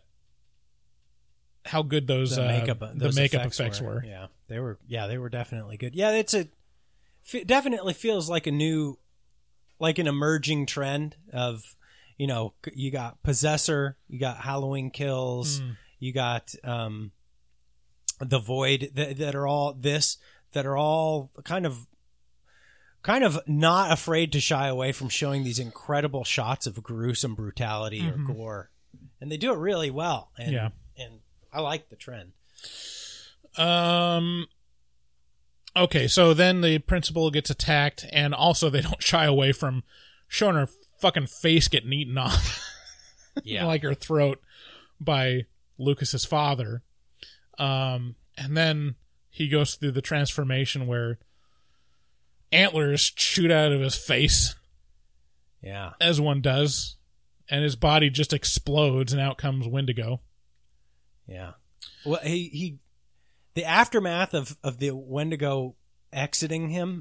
the makeup effects were. Yeah, they were definitely good. Yeah, it definitely feels like an emerging trend of, you got Possessor, you got Halloween Kills, you got The Void that are all kind of not afraid to shy away from showing these incredible shots of gruesome brutality or gore, and they do it really well. And I like the trend. Okay, so then the principal gets attacked, and also they don't shy away from showing her fucking face getting eaten off. Yeah. Like her throat by Lucas's father. And then he goes through the transformation where antlers shoot out of his face. Yeah. As one does. And his body just explodes, and out comes Wendigo. Yeah. Well, the aftermath of the Wendigo exiting him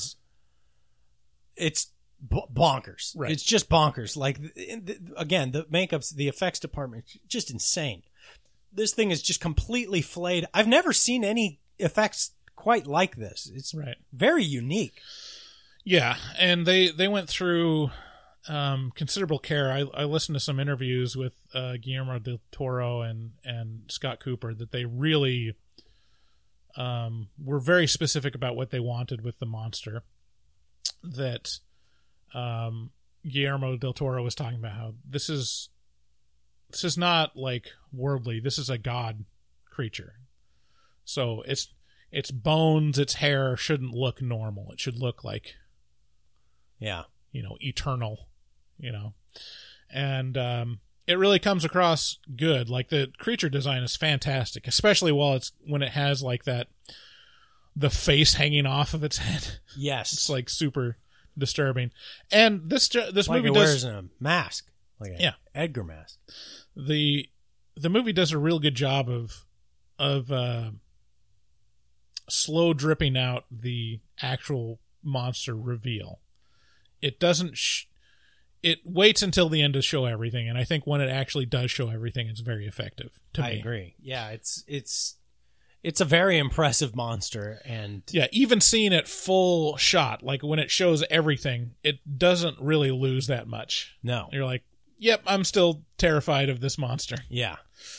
it's bonkers. Right. It's just bonkers. Like, again, the makeups, the effects department, just insane. This thing is just completely flayed. I've never seen any effects quite like this. It's very unique. Yeah, and they went through considerable care. I listened to some interviews with Guillermo del Toro and Scott Cooper that they really were very specific about what they wanted with the monster. That Guillermo del Toro was talking about how this is not like worldly. This is a god creature. So its bones, its hair shouldn't look normal. It should look like, eternal, and it really comes across good. Like, the creature design is fantastic, especially when it has like the face hanging off of its head. Yes. It's like super disturbing. And this like movie it does wears a mask, like a Edgar mask. The movie does a real good job of slow dripping out the actual monster reveal. It doesn't it waits until the end to show everything, and I think when it actually does show everything, it's very effective to me. I agree. Yeah, it's a very impressive monster, and even seeing it full shot, like when it shows everything, it doesn't really lose that much. No. You're like, yep, I'm still terrified of this monster. Yeah.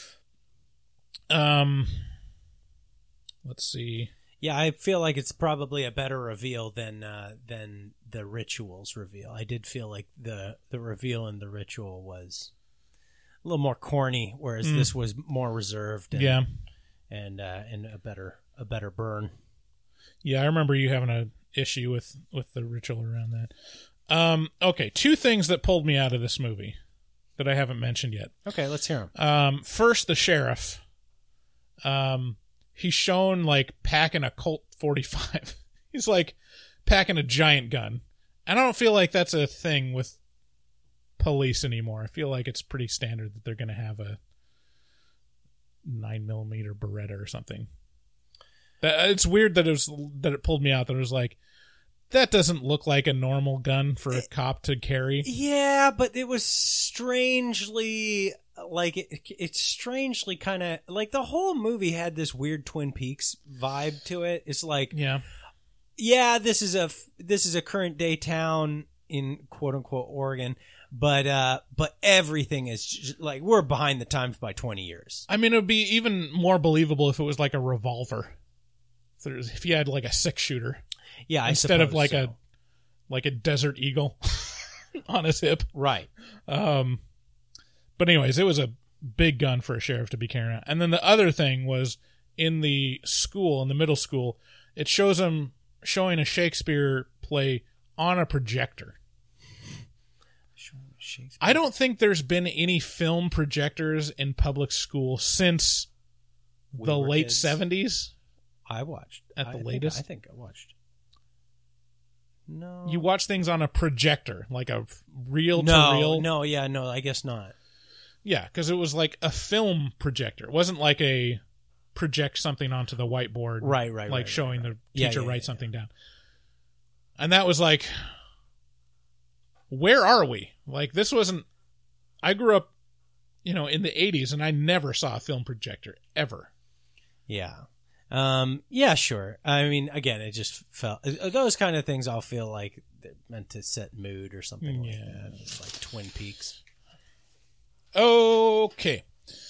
Let's see. Yeah, I feel like it's probably a better reveal than the Ritual's reveal. I did feel like the reveal in the Ritual was a little more corny, whereas this was more reserved. And a better burn. Yeah, I remember you having an issue with the Ritual around that. Okay, two things that pulled me out of this movie. that I haven't mentioned yet. Okay, let's hear them. First, the sheriff. He's shown like packing a Colt 45. He's like packing a giant gun. And I don't feel like that's a thing with police anymore. I feel like it's pretty standard that they're going to have a 9mm Beretta or something. It's weird that it pulled me out. That it was like, that doesn't look like a normal gun for a cop to carry. Yeah, but it was strangely like it's strangely kind of like the whole movie had this weird Twin Peaks vibe to it. It's like, yeah, this is a current day town in quote unquote Oregon, but everything is just, like, we're behind the times by 20 years. I mean, it would be even more believable if it was like a revolver. If you had like a 6-shooter. Yeah, instead of like so. a Desert Eagle on his hip. Right. But anyways, it was a big gun for a sheriff to be carrying out. And then the other thing was in the middle school, it shows him showing a Shakespeare play on a projector. I don't think there's been any film projectors in public school since the late 70s. I watched. At the latest? I think I watched. No. You watch things on a projector, like a reel-to-reel? No, I guess not. Yeah, because it was like a film projector. It wasn't like a project something onto the whiteboard. Right. Showing the teacher write something down. And that was like, where are we? Like, this wasn't... I grew up, in the 80s, and I never saw a film projector, ever. Yeah. Yeah, sure. I mean, again, it just felt... Those kind of things I'll feel like they're meant to set mood or something like that. It's like Twin Peaks. Okay.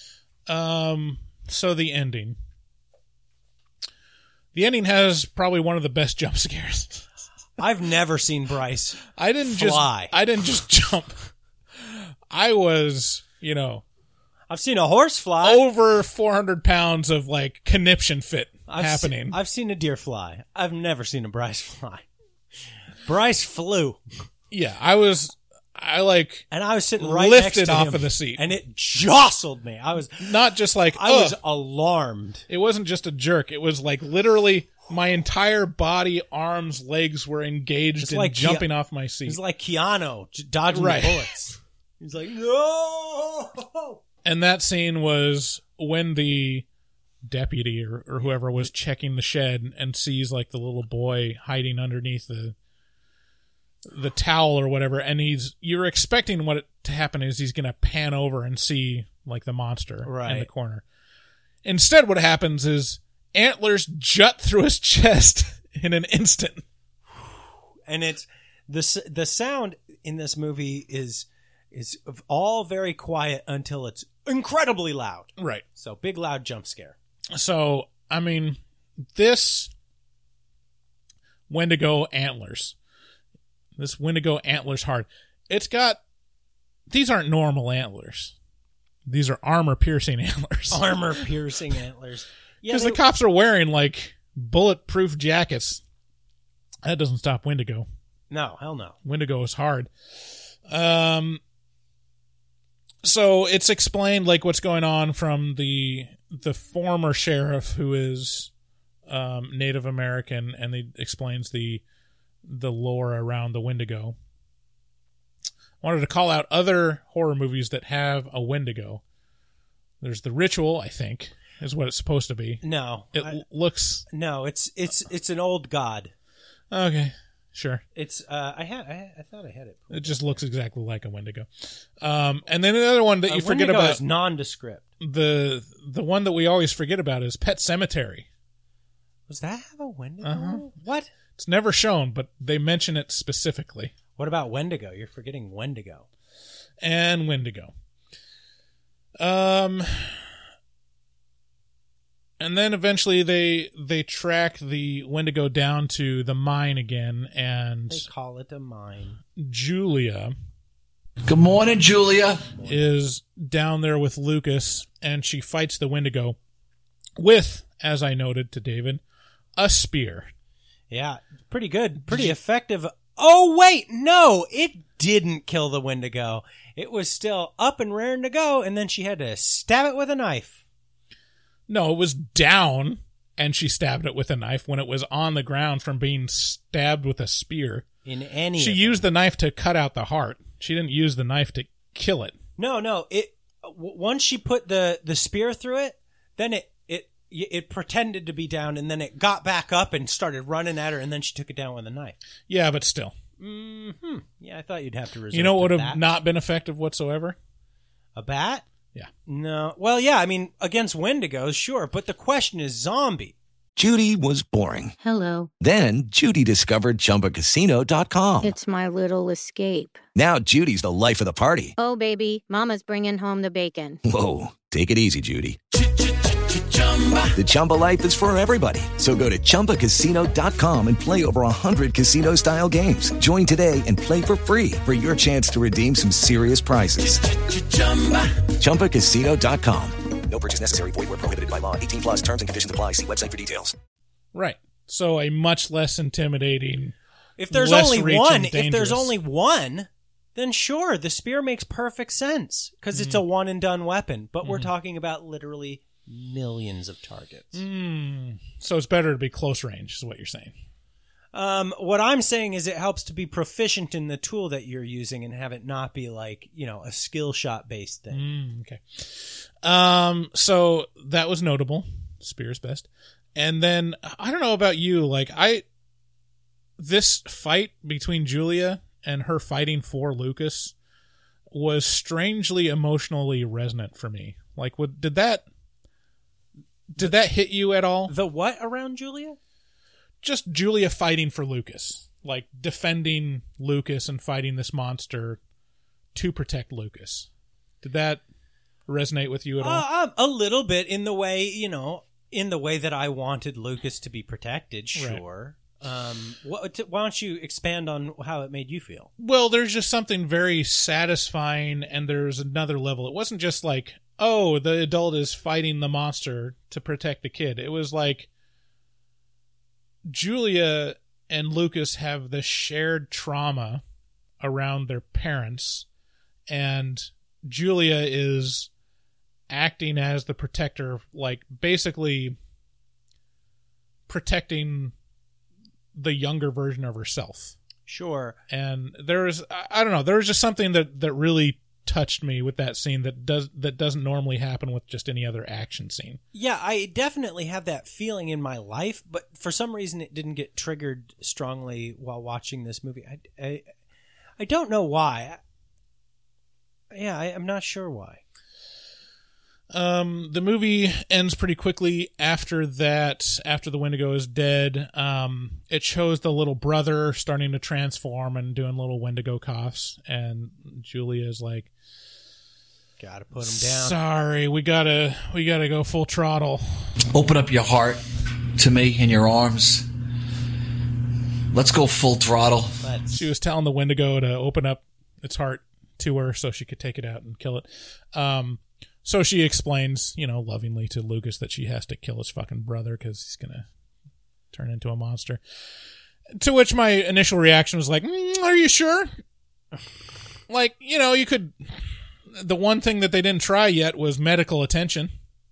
So the ending. The ending has probably one of the best jump scares. I've never seen Bryce fly. I didn't just jump. I was, I've seen a horse fly. Over 400 pounds of like conniption fit happening. I've seen a deer fly. I've never seen a Bryce fly. Bryce flew. Yeah, I was sitting right lifted next to off him, of the seat, and it jostled me. I was not just like I was alarmed. It wasn't just a jerk. It was like literally my entire body, arms, legs were engaged in jumping off my seat. It's like Keanu dodging the bullets. He's like, no. And that scene was when the deputy or whoever was checking the shed and sees like the little boy hiding underneath the towel or whatever, and you're expecting what to happen is he's going to pan over and see like the monster in the corner. Instead, what happens is antlers jut through his chest in an instant. And it's the sound in this movie is all very quiet until it's incredibly loud. Right. So big loud jump scare. So, I mean, this Wendigo antlers. This Wendigo antlers hard. These aren't normal antlers. These are armor-piercing antlers. Armor-piercing antlers. Because the cops are wearing, like, bulletproof jackets. That doesn't stop Wendigo. No, hell no. Wendigo is hard. So it's explained, like, what's going on from the former sheriff who is Native American, and he explains the lore around the Wendigo. Wanted to call out other horror movies that have a Wendigo. There's The Ritual, I think, is what it's supposed to be. No, looks. No, it's an old god. Okay, sure. It's I thought I had it. It just looks exactly like a Wendigo. And then another one that you forget Wendigo about is nondescript. The one that we always forget about is Pet Sematary. Does that have a Wendigo? Uh-huh. What? It's never shown, but they mention it specifically. What about Wendigo? You're forgetting Wendigo. And Wendigo. And then eventually they track the Wendigo down to the mine again, and they call it a mine. Julia. Good morning, Julia. Is down there with Lucas, and she fights the Wendigo with, as I noted to David, a spear. Yeah, pretty good. Pretty effective Oh, wait, no, it didn't kill the Wendigo. It was still up and raring to go, and then she had to stab it with a knife. No, it was down, and she stabbed it with a knife when it was on the ground from being stabbed with a spear. She used the knife to cut out the heart. She didn't use the knife to kill it. No. Once she put the spear through it, then it pretended to be down, and then it got back up and started running at her, and then she took it down with a knife. Yeah, but still. Mm-hmm. Yeah, I thought you'd have to resort. You know what to would have not been effective whatsoever? A bat? Yeah. No. Well, yeah, I mean, against Wendigos, sure, but the question is zombie. Judy was boring. Hello. Then Judy discovered ChumbaCasino.com. It's my little escape. Now Judy's the life of the party. Oh, baby, mama's bringing home the bacon. Whoa, take it easy, Judy. The Chumba life is for everybody. So go to ChumbaCasino.com and play over 100 casino-style games. Join today and play for free for your chance to redeem some serious prizes. ChumbaCasino.com. No purchase necessary. Void where prohibited by law. 18 plus terms and conditions apply. See website for details. Right. So a much less intimidating. If there's only one, then sure, the spear makes perfect sense because it's a one and done weapon. But we're talking about literally millions of targets. So it's better to be close range, is what you're saying. What I'm saying is it helps to be proficient in the tool that you're using and have it not be like, a skill shot based thing. Okay. So that was notable. Spear's best. And then I don't know about you, this fight between Julia and her fighting for Lucas was strangely emotionally resonant for me. Did that hit you at all? The what around Julia? Just Julia fighting for Lucas, defending Lucas and fighting this monster to protect Lucas. Did that resonate with you at all? A little bit in the way, that I wanted Lucas to be protected, sure. Right. Why don't you expand on how it made you feel? Well, there's just something very satisfying, and there's another level. It wasn't just the adult is fighting the monster to protect the kid. It was Julia and Lucas have this shared trauma around their parents, and Julia is acting as the protector, basically protecting the younger version of herself. Sure. And there's just something that really touched me with that scene that doesn't normally happen with just any other action scene. Yeah, I definitely have that feeling in my life, but for some reason it didn't get triggered strongly while watching this movie. I don't know why. I'm not sure why. The movie ends pretty quickly after that. After the Wendigo is dead, it shows the little brother starting to transform and doing little Wendigo coughs, and Julia's like, "Gotta put him down. Sorry, we gotta go full throttle. Open up your heart to me and your arms. Let's go full throttle." She was telling the Wendigo to open up its heart to her so she could take it out and kill it. So she explains, lovingly to Lucas that she has to kill his fucking brother because he's going to turn into a monster. To which my initial reaction was are you sure? You could... The one thing that they didn't try yet was medical attention.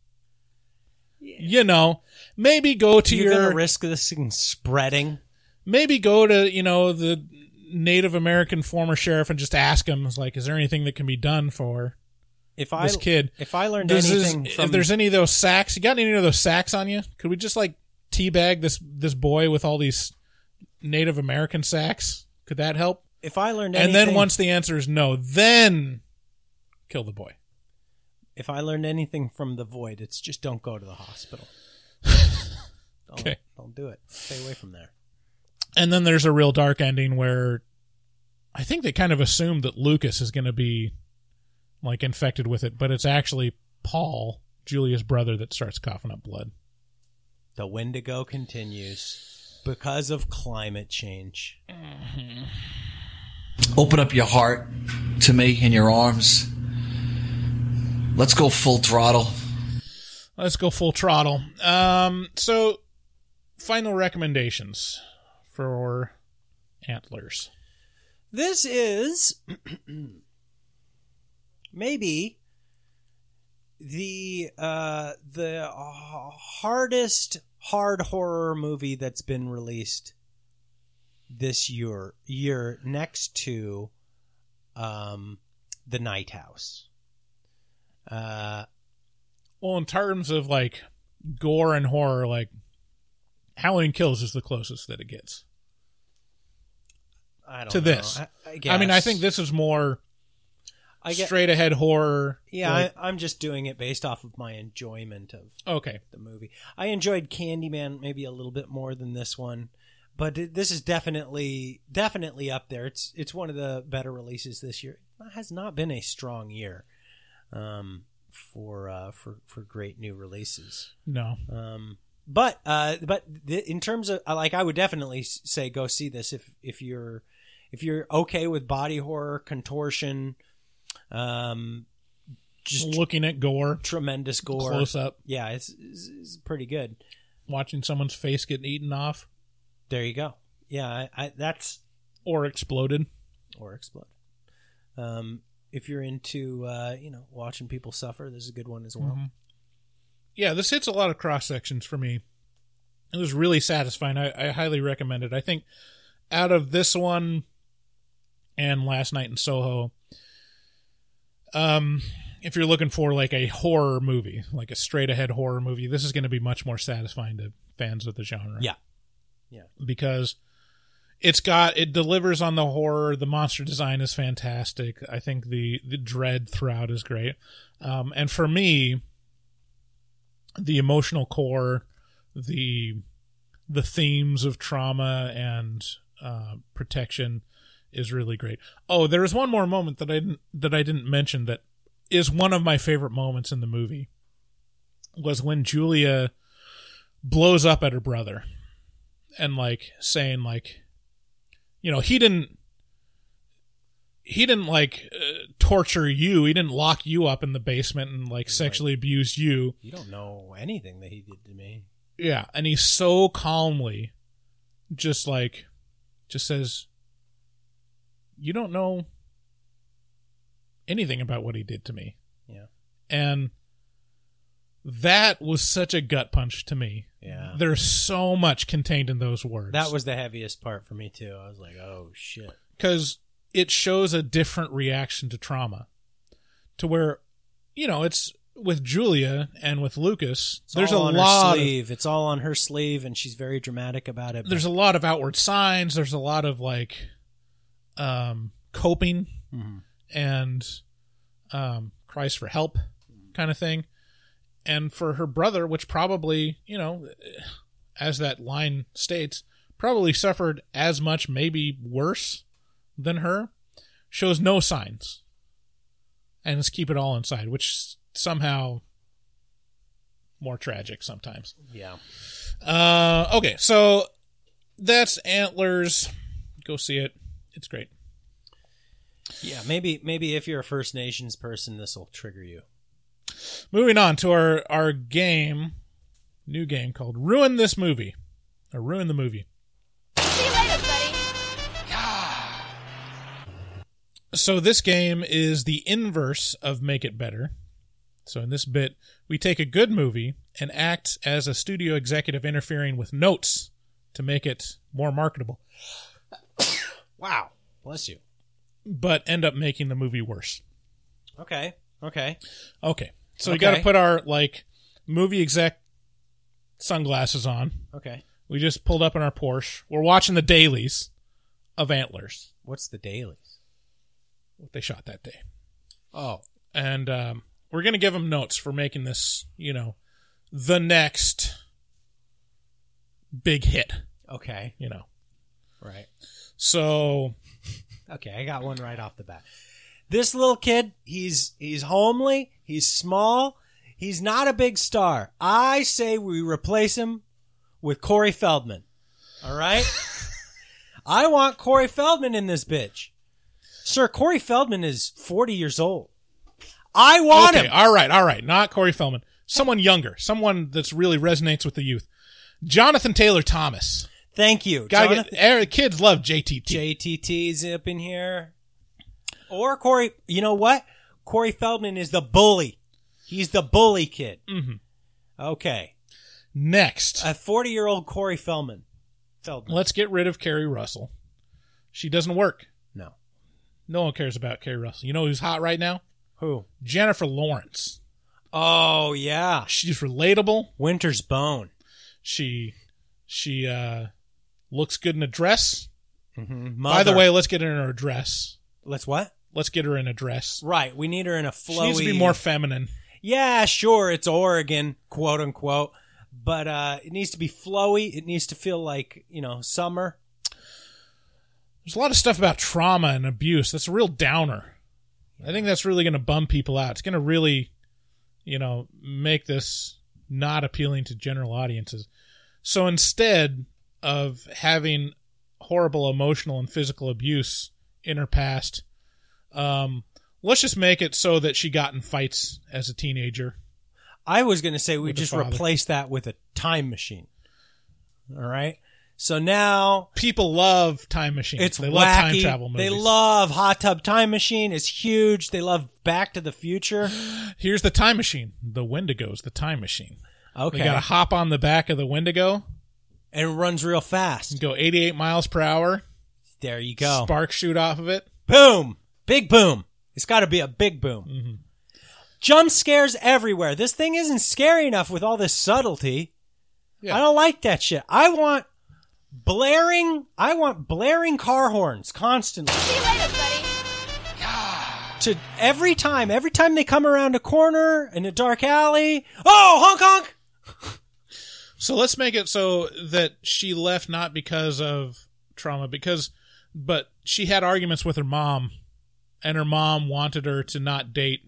Yeah. Maybe go to You're going to risk this thing spreading? Maybe go to, the Native American former sheriff and just ask him, is there anything that can be done for... this kid. If I learned anything if there's any of those sacks, you got any of those sacks on you? Could we just teabag this boy with all these Native American sacks? Could that help? If I learned anything, and then once the answer is no, then kill the boy. If I learned anything from The Void, it's just don't go to the hospital. Okay, don't do it. Stay away from there. And then there's a real dark ending where I think they kind of assume that Lucas is going to be infected with it, but it's actually Paul, Julia's brother, that starts coughing up blood. The Wendigo continues because of climate change. Mm-hmm. Open up your heart to me and your arms. Let's go full throttle. Let's go full throttle. So, final recommendations for Antlers. This is maybe the hardest hard horror movie that's been released this year next to The Night House. Well, in terms of like gore and horror, like Halloween Kills is the closest that it gets. I don't to know. this. I guess. I mean, I think this is more straight ahead horror. Yeah, like, I'm just doing it based off of my enjoyment of the movie. I enjoyed Candyman maybe a little bit more than this one, but this is definitely up there. It's one of the better releases this year. It has not been a strong year for great new releases. No. But in terms of like, I would definitely say go see this if you're okay with body horror, contortion, just looking at gore, tremendous gore, close up. Yeah, it's pretty good. Watching someone's face get eaten off. There you go. Yeah, that's or exploded. If you're into watching people suffer, this is a good one as well. Mm-hmm. Yeah, this hits a lot of cross sections for me. It was really satisfying. I highly recommend it. I think out of this one and Last Night in Soho, if you're looking for like a horror movie, like a straight ahead horror movie, this is going to be much more satisfying to fans of the genre. Yeah. Because it delivers on the horror. The monster design is fantastic. I think the dread throughout is great. And for me, the emotional core, the themes of trauma and protection is really great. Oh, there is one more moment that I didn't mention that is one of my favorite moments in the movie. Was when Julia blows up at her brother and like saying like, you know, he didn't like torture you. He didn't lock you up in the basement and like sexually abuse you. You don't know anything that he did to me. Yeah, and he so calmly just says, you don't know anything about what he did to me. Yeah. And that was such a gut punch to me. Yeah. There's so much contained in those words. That was the heaviest part for me too. I was like, oh shit. Because it shows a different reaction to trauma. To where, you know, it's with Julia and with Lucas, It's all on her sleeve. It's all on her sleeve, and she's very dramatic about it. There's a lot of outward signs. There's a lot of like coping and cries for help kind of thing. And for her brother, which probably, you know, as that line states, probably suffered as much, maybe worse than her, shows no signs and just keep it all inside, which somehow more tragic sometimes. Yeah. Okay, so that's Antlers. Go see it. It's great. Yeah, maybe if you're a First Nations person, this will trigger you. Moving on to our game, new game called Ruin This Movie, or Ruin the Movie. See you later, buddy. So this game is the inverse of Make It Better. So in this bit, we take a good movie and act as a studio executive interfering with notes to make it more marketable. Wow. Bless you. But end up making the movie worse. Okay. So we got to put our like movie exec sunglasses on. Okay. We just pulled up in our Porsche. We're watching the dailies of Antlers. What's the dailies? What they shot that day. Oh. And we're going to give them notes for making this, you know, the next big hit. Okay. You know. Right. So. Okay, I got one right off the bat. This little kid, he's homely, he's small, he's not a big star. I say we replace him with Corey Feldman. All right? I want Corey Feldman in this bitch. Sir, Corey Feldman is 40 years old. I want him. All right. Not Corey Feldman. Someone younger. Someone that's really resonates with the youth. Jonathan Taylor Thomas. Thank you. Kids love JTT. JTT's up in here. Or Corey, you know what? Corey Feldman is the bully. He's the bully kid. Mm-hmm. Okay. Next. A 40-year-old Corey Feldman. Let's get rid of Carrie Russell. She doesn't work. No. No one cares about Carrie Russell. You know who's hot right now? Who? Jennifer Lawrence. Oh, yeah. She's relatable. Winter's Bone. She looks good in a dress. Mm-hmm. By the way, let's get her in her dress. Let's what? Let's get her in a dress. Right. We need her in a flowy... She needs to be more feminine. Yeah, sure. It's Oregon, quote unquote. But it needs to be flowy. It needs to feel like, summer. There's a lot of stuff about trauma and abuse. That's a real downer. I think that's really going to bum people out. It's going to really, make this not appealing to general audiences. So instead of having horrible emotional and physical abuse in her past, let's just make it so that she got in fights as a teenager. I was going to say we just replace that with a time machine. All right? So now... People love time machines. They love wacky. Time travel movies. They love Hot Tub Time Machine. It's huge. They love Back to the Future. Here's the time machine. The Wendigo's the time machine. Okay. You got to hop on the back of the Wendigo. And it runs real fast. You go 88 miles per hour. There you go. Sparks shoot off of it. Boom. Big boom. It's got to be a big boom. Mm-hmm. Jump scares everywhere. This thing isn't scary enough with all this subtlety. Yeah. I don't like that shit. I want blaring car horns constantly. See you later, buddy. To every time they come around a corner in a dark alley. Oh, honk honk. So let's make it so that she left not because of trauma, but she had arguments with her mom, and her mom wanted her to not date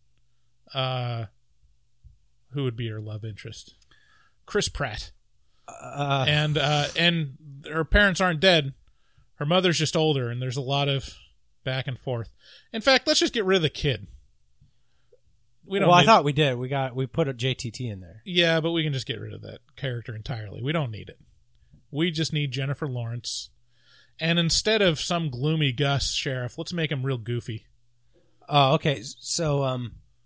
who would be her love interest? Chris Pratt. And her parents aren't dead. Her mother's just older, and there's a lot of back and forth. In fact, let's just get rid of the kid. I thought we did. We put a JTT in there. Yeah, but we can just get rid of that character entirely. We don't need it. We just need Jennifer Lawrence. And instead of some gloomy Gus sheriff, let's make him real goofy. Oh, okay. So,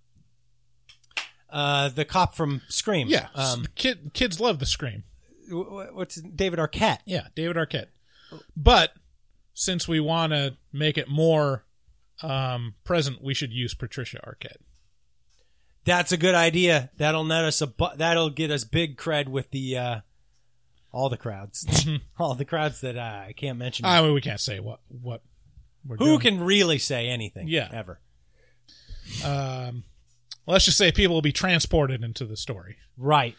the cop from Scream. Yeah. Kids love the Scream. What's David Arquette? Yeah, David Arquette. But since we want to make it more present, we should use Patricia Arquette. That's a good idea. That'll get us big cred with the all the crowds, all the crowds that I can't mention. I mean, we can't say what we're doing. Who can really say anything? Yeah, ever. Let's just say people will be transported into the story. Right.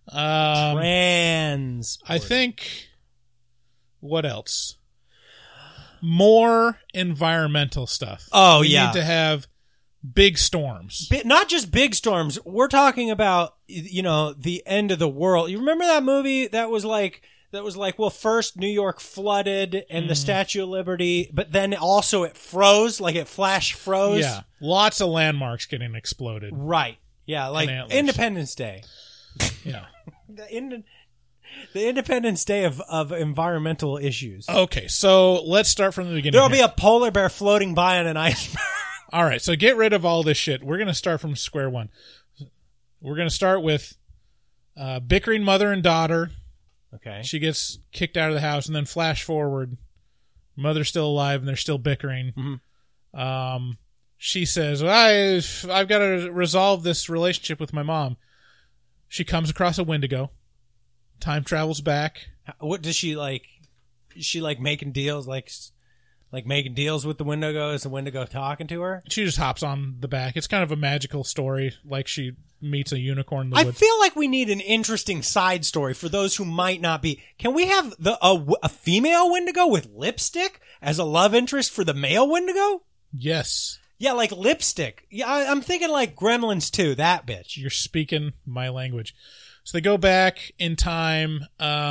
I think. What else? More environmental stuff. Oh, we need to have big storms. Not just big storms. We're talking about, the end of the world. You remember that movie that was like, well, first New York flooded and the Statue of Liberty, but then also it froze, like it flash froze. Yeah. Lots of landmarks getting exploded. Right. Yeah, like Independence Day. Yeah. The Independence Day of environmental issues. Okay, so let's start from the beginning. There'll be a polar bear floating by on an iceberg. All right, so get rid of all this shit. We're going to start from square one. We're going to start with bickering mother and daughter. Okay. She gets kicked out of the house, and then flash forward. Mother's still alive, and they're still bickering. Mm-hmm. She says, I've got to resolve this relationship with my mom. She comes across a Wendigo. Time travels back. What does she like? Is she like making deals, like making deals with the Wendigo? Is the Wendigo talking to her? She just hops on the back. It's kind of a magical story, like she meets a unicorn in the woods. I feel like we need an interesting side story for those who might not be. Can we have a female Wendigo with lipstick as a love interest for the male Wendigo? Yes. Yeah, like lipstick. Yeah, I'm thinking like Gremlins 2, that bitch. You're speaking my language. So they go back in time,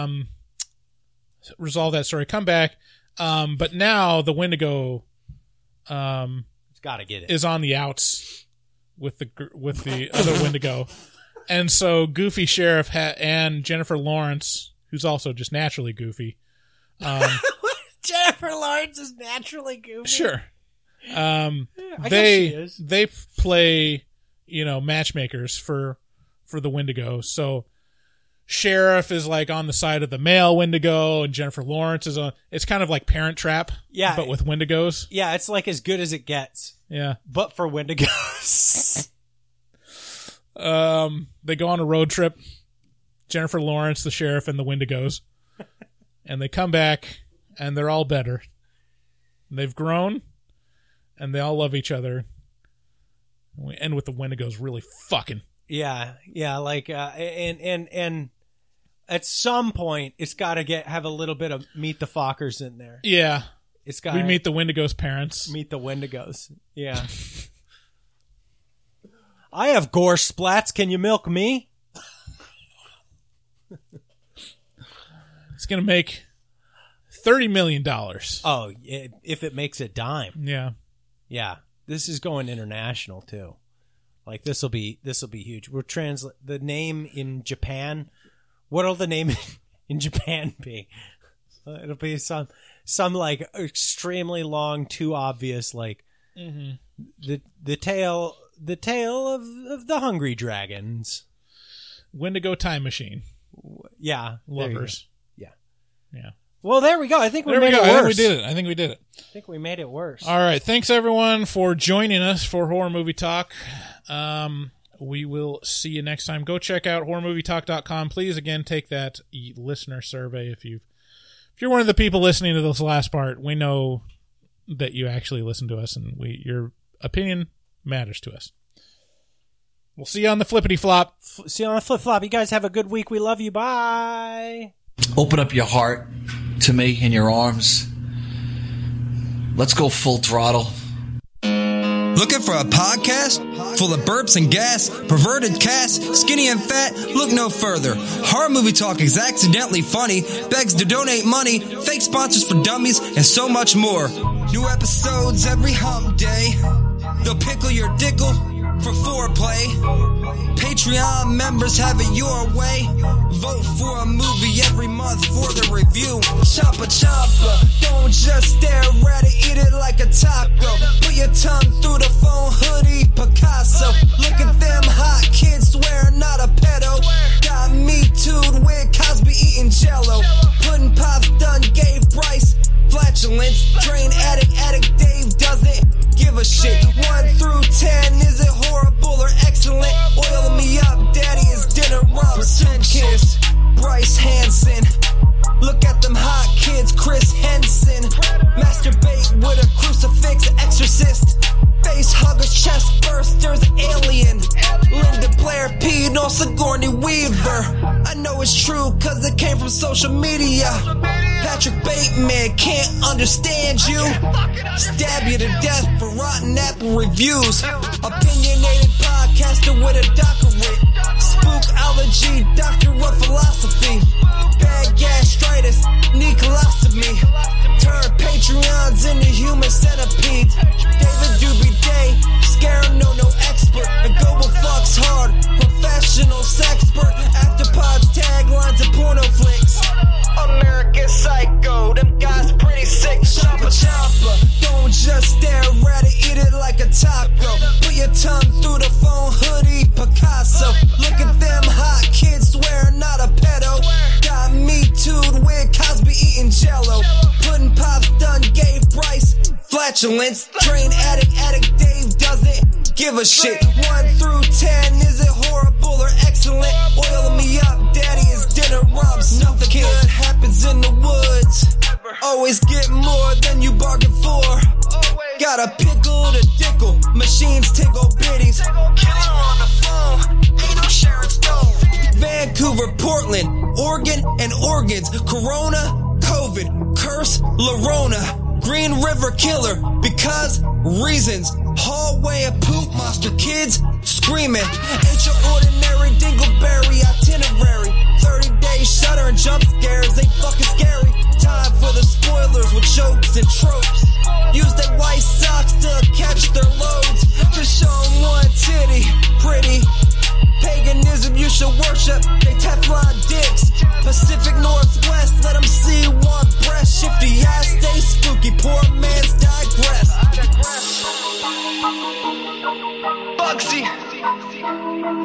resolve that story, come back, but now the Wendigo it's gotta get it. Is on the outs with the other Wendigo. And so Goofy Sheriff and Jennifer Lawrence, who's also just naturally goofy. Jennifer Lawrence is naturally goofy. Sure. I guess she is. They play, matchmakers for the Wendigo. So Sheriff is like on the side of the male Wendigo, and Jennifer Lawrence is on. It's kind of like Parent Trap, but with Wendigos. Yeah, it's like as good as it gets. Yeah, but for Wendigos. They go on a road trip. Jennifer Lawrence, the sheriff, and the Wendigos, and they come back, and they're all better. They've grown, and they all love each other. And we end with the Wendigos really fucking. Yeah, like and at some point it's got to have a little bit of Meet the Fockers in there. Yeah, it's got. We meet the Wendigos' parents. Meet the Wendigos. Yeah. I have gore splats. Can you milk me? It's gonna make $30 million. Oh, if it makes a dime. Yeah. This is going international too. Like this will be huge. We're the name in Japan. What'll the name in Japan be? It'll be some like extremely long, too obvious, like the tale of the Hungry Dragons. Wendigo Time Machine. Yeah, lovers. Yeah. Well, there we go. I think we made it worse. I think we did it. I think we made it worse. All right. Thanks, everyone, for joining us for Horror Movie Talk. We will see you next time. Go check out horrormovietalk.com. Please, again, take that listener survey. If you're one of the people listening to this last part, we know that you actually listen to us, and your opinion matters to us. We'll see you on the flippity flop. See you on the flip flop. You guys have a good week. We love you. Bye. Open up your heart to me and your arms. Let's go full throttle. Looking for a podcast full of burps and gas, perverted cast, skinny and fat? Look no further. Horror Movie Talk is accidentally funny, begs to donate money, fake sponsors for dummies, and so much more. New episodes every hump day. They'll pickle your dickle for foreplay. Patreon members have it your way. Vote for a movie every month for the review. Choppa choppa, don't just stare at it, eat it like a taco. Put your tongue through the phone, hoodie, Picasso. Look at them hot kids, swear not a pedo. Got me too'd with Cosby eating Jello. Pudding Pops done gave Bryce flatulence. Train addict Dave doesn't give a shit. 1 through 10, is it horrible or excellent? Oil me up, daddy, is dinner rumps. Kiss Bryce Hansen. Look at them hot kids, Chris Henson. Masturbate with a crucifix, exorcist. Face huggers, chest bursters, alien. Linda Blair peed on Sigourney Weaver. I know it's true cause it came from social media. Patrick Bateman can't understand you. Stab you to death for rotten apple reviews. Opinionated podcaster with a doctorate. Spookology, doctor of philosophy. Bad gastritis, need colostomy. Turn Patreons into human centipedes. David Doobie Day, scare no expert. And Global Fucks hard, professional sexpert. Afterpods, taglines, and porno flicks. American Psycho, them guys pretty sick. Choppa choppa, don't just stare at it, eat it like a taco. Put your tongue through the phone, hoodie, Picasso. Look at them hot kids, swear not a pedo. Got me too'd with Cosby eating Jello. Pudding Pops done gave Bryce flatulence. Train addict Dave doesn't give a shit. 1 through 10, is it horrible or excellent? Oil me up, daddy, is dinner rumps. Nothing good happens in the woods. Always get more than you bargain for. Got a pickle to dickle, machines tickle bitties. Killer on the phone, ain't no Sharon Stone. Vancouver, Portland, Oregon, and organs. Corona, COVID, curse, Lorona. Green River Killer, because reasons. Hallway of poop monster kids screaming. Ain't your ordinary dingleberry itinerary. 30-day shutter and jump scares ain't fucking scary. Time for the spoilers with jokes and tropes. Use their white socks to catch their loads. Just show them one titty, pretty. Paganism you should worship. They Teflon dicks. Pacific Northwest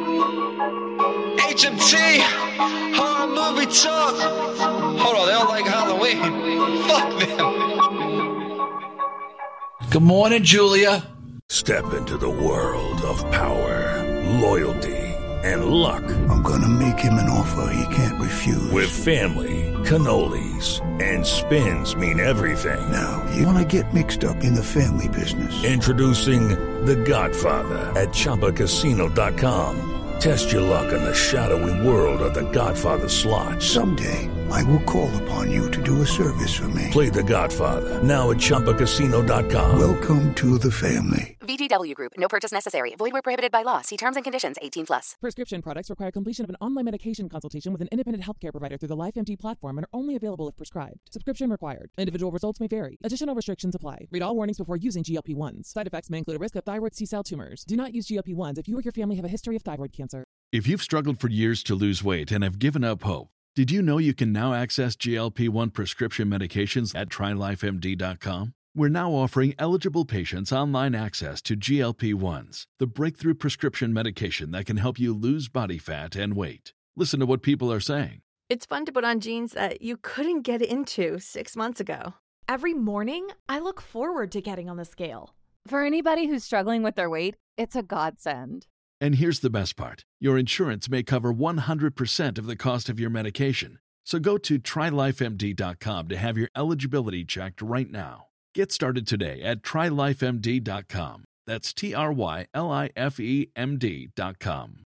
HMT, horror movie talk. Hold on, they don't like Halloween. Fuck them. Good morning, Julia. Step into the world of power, loyalty, and luck. I'm gonna make him an offer he can't refuse. With family, cannolis, and spins mean everything. Now, you wanna get mixed up in the family business. Introducing The Godfather at ChumbaCasino.com. Test your luck in the shadowy world of The Godfather slot. Someday, I will call upon you to do a service for me. Play The Godfather, now at ChumbaCasino.com. Welcome to the family. VGW Group. No purchase necessary. Void where prohibited by law. See terms and conditions. 18+. Prescription products require completion of an online medication consultation with an independent healthcare provider through the LifeMD platform and are only available if prescribed. Subscription required. Individual results may vary. Additional restrictions apply. Read all warnings before using GLP-1s. Side effects may include a risk of thyroid C-cell tumors. Do not use GLP-1s if you or your family have a history of thyroid cancer. If you've struggled for years to lose weight and have given up hope, did you know you can now access GLP-1 prescription medications at TryLifeMD.com? We're now offering eligible patients online access to GLP-1s, the breakthrough prescription medication that can help you lose body fat and weight. Listen to what people are saying. It's fun to put on jeans that you couldn't get into 6 months ago. Every morning, I look forward to getting on the scale. For anybody who's struggling with their weight, it's a godsend. And here's the best part. Your insurance may cover 100% of the cost of your medication. So go to TryLifeMD.com to have your eligibility checked right now. Get started today at TryLifeMD.com. That's TryLifeMD.com.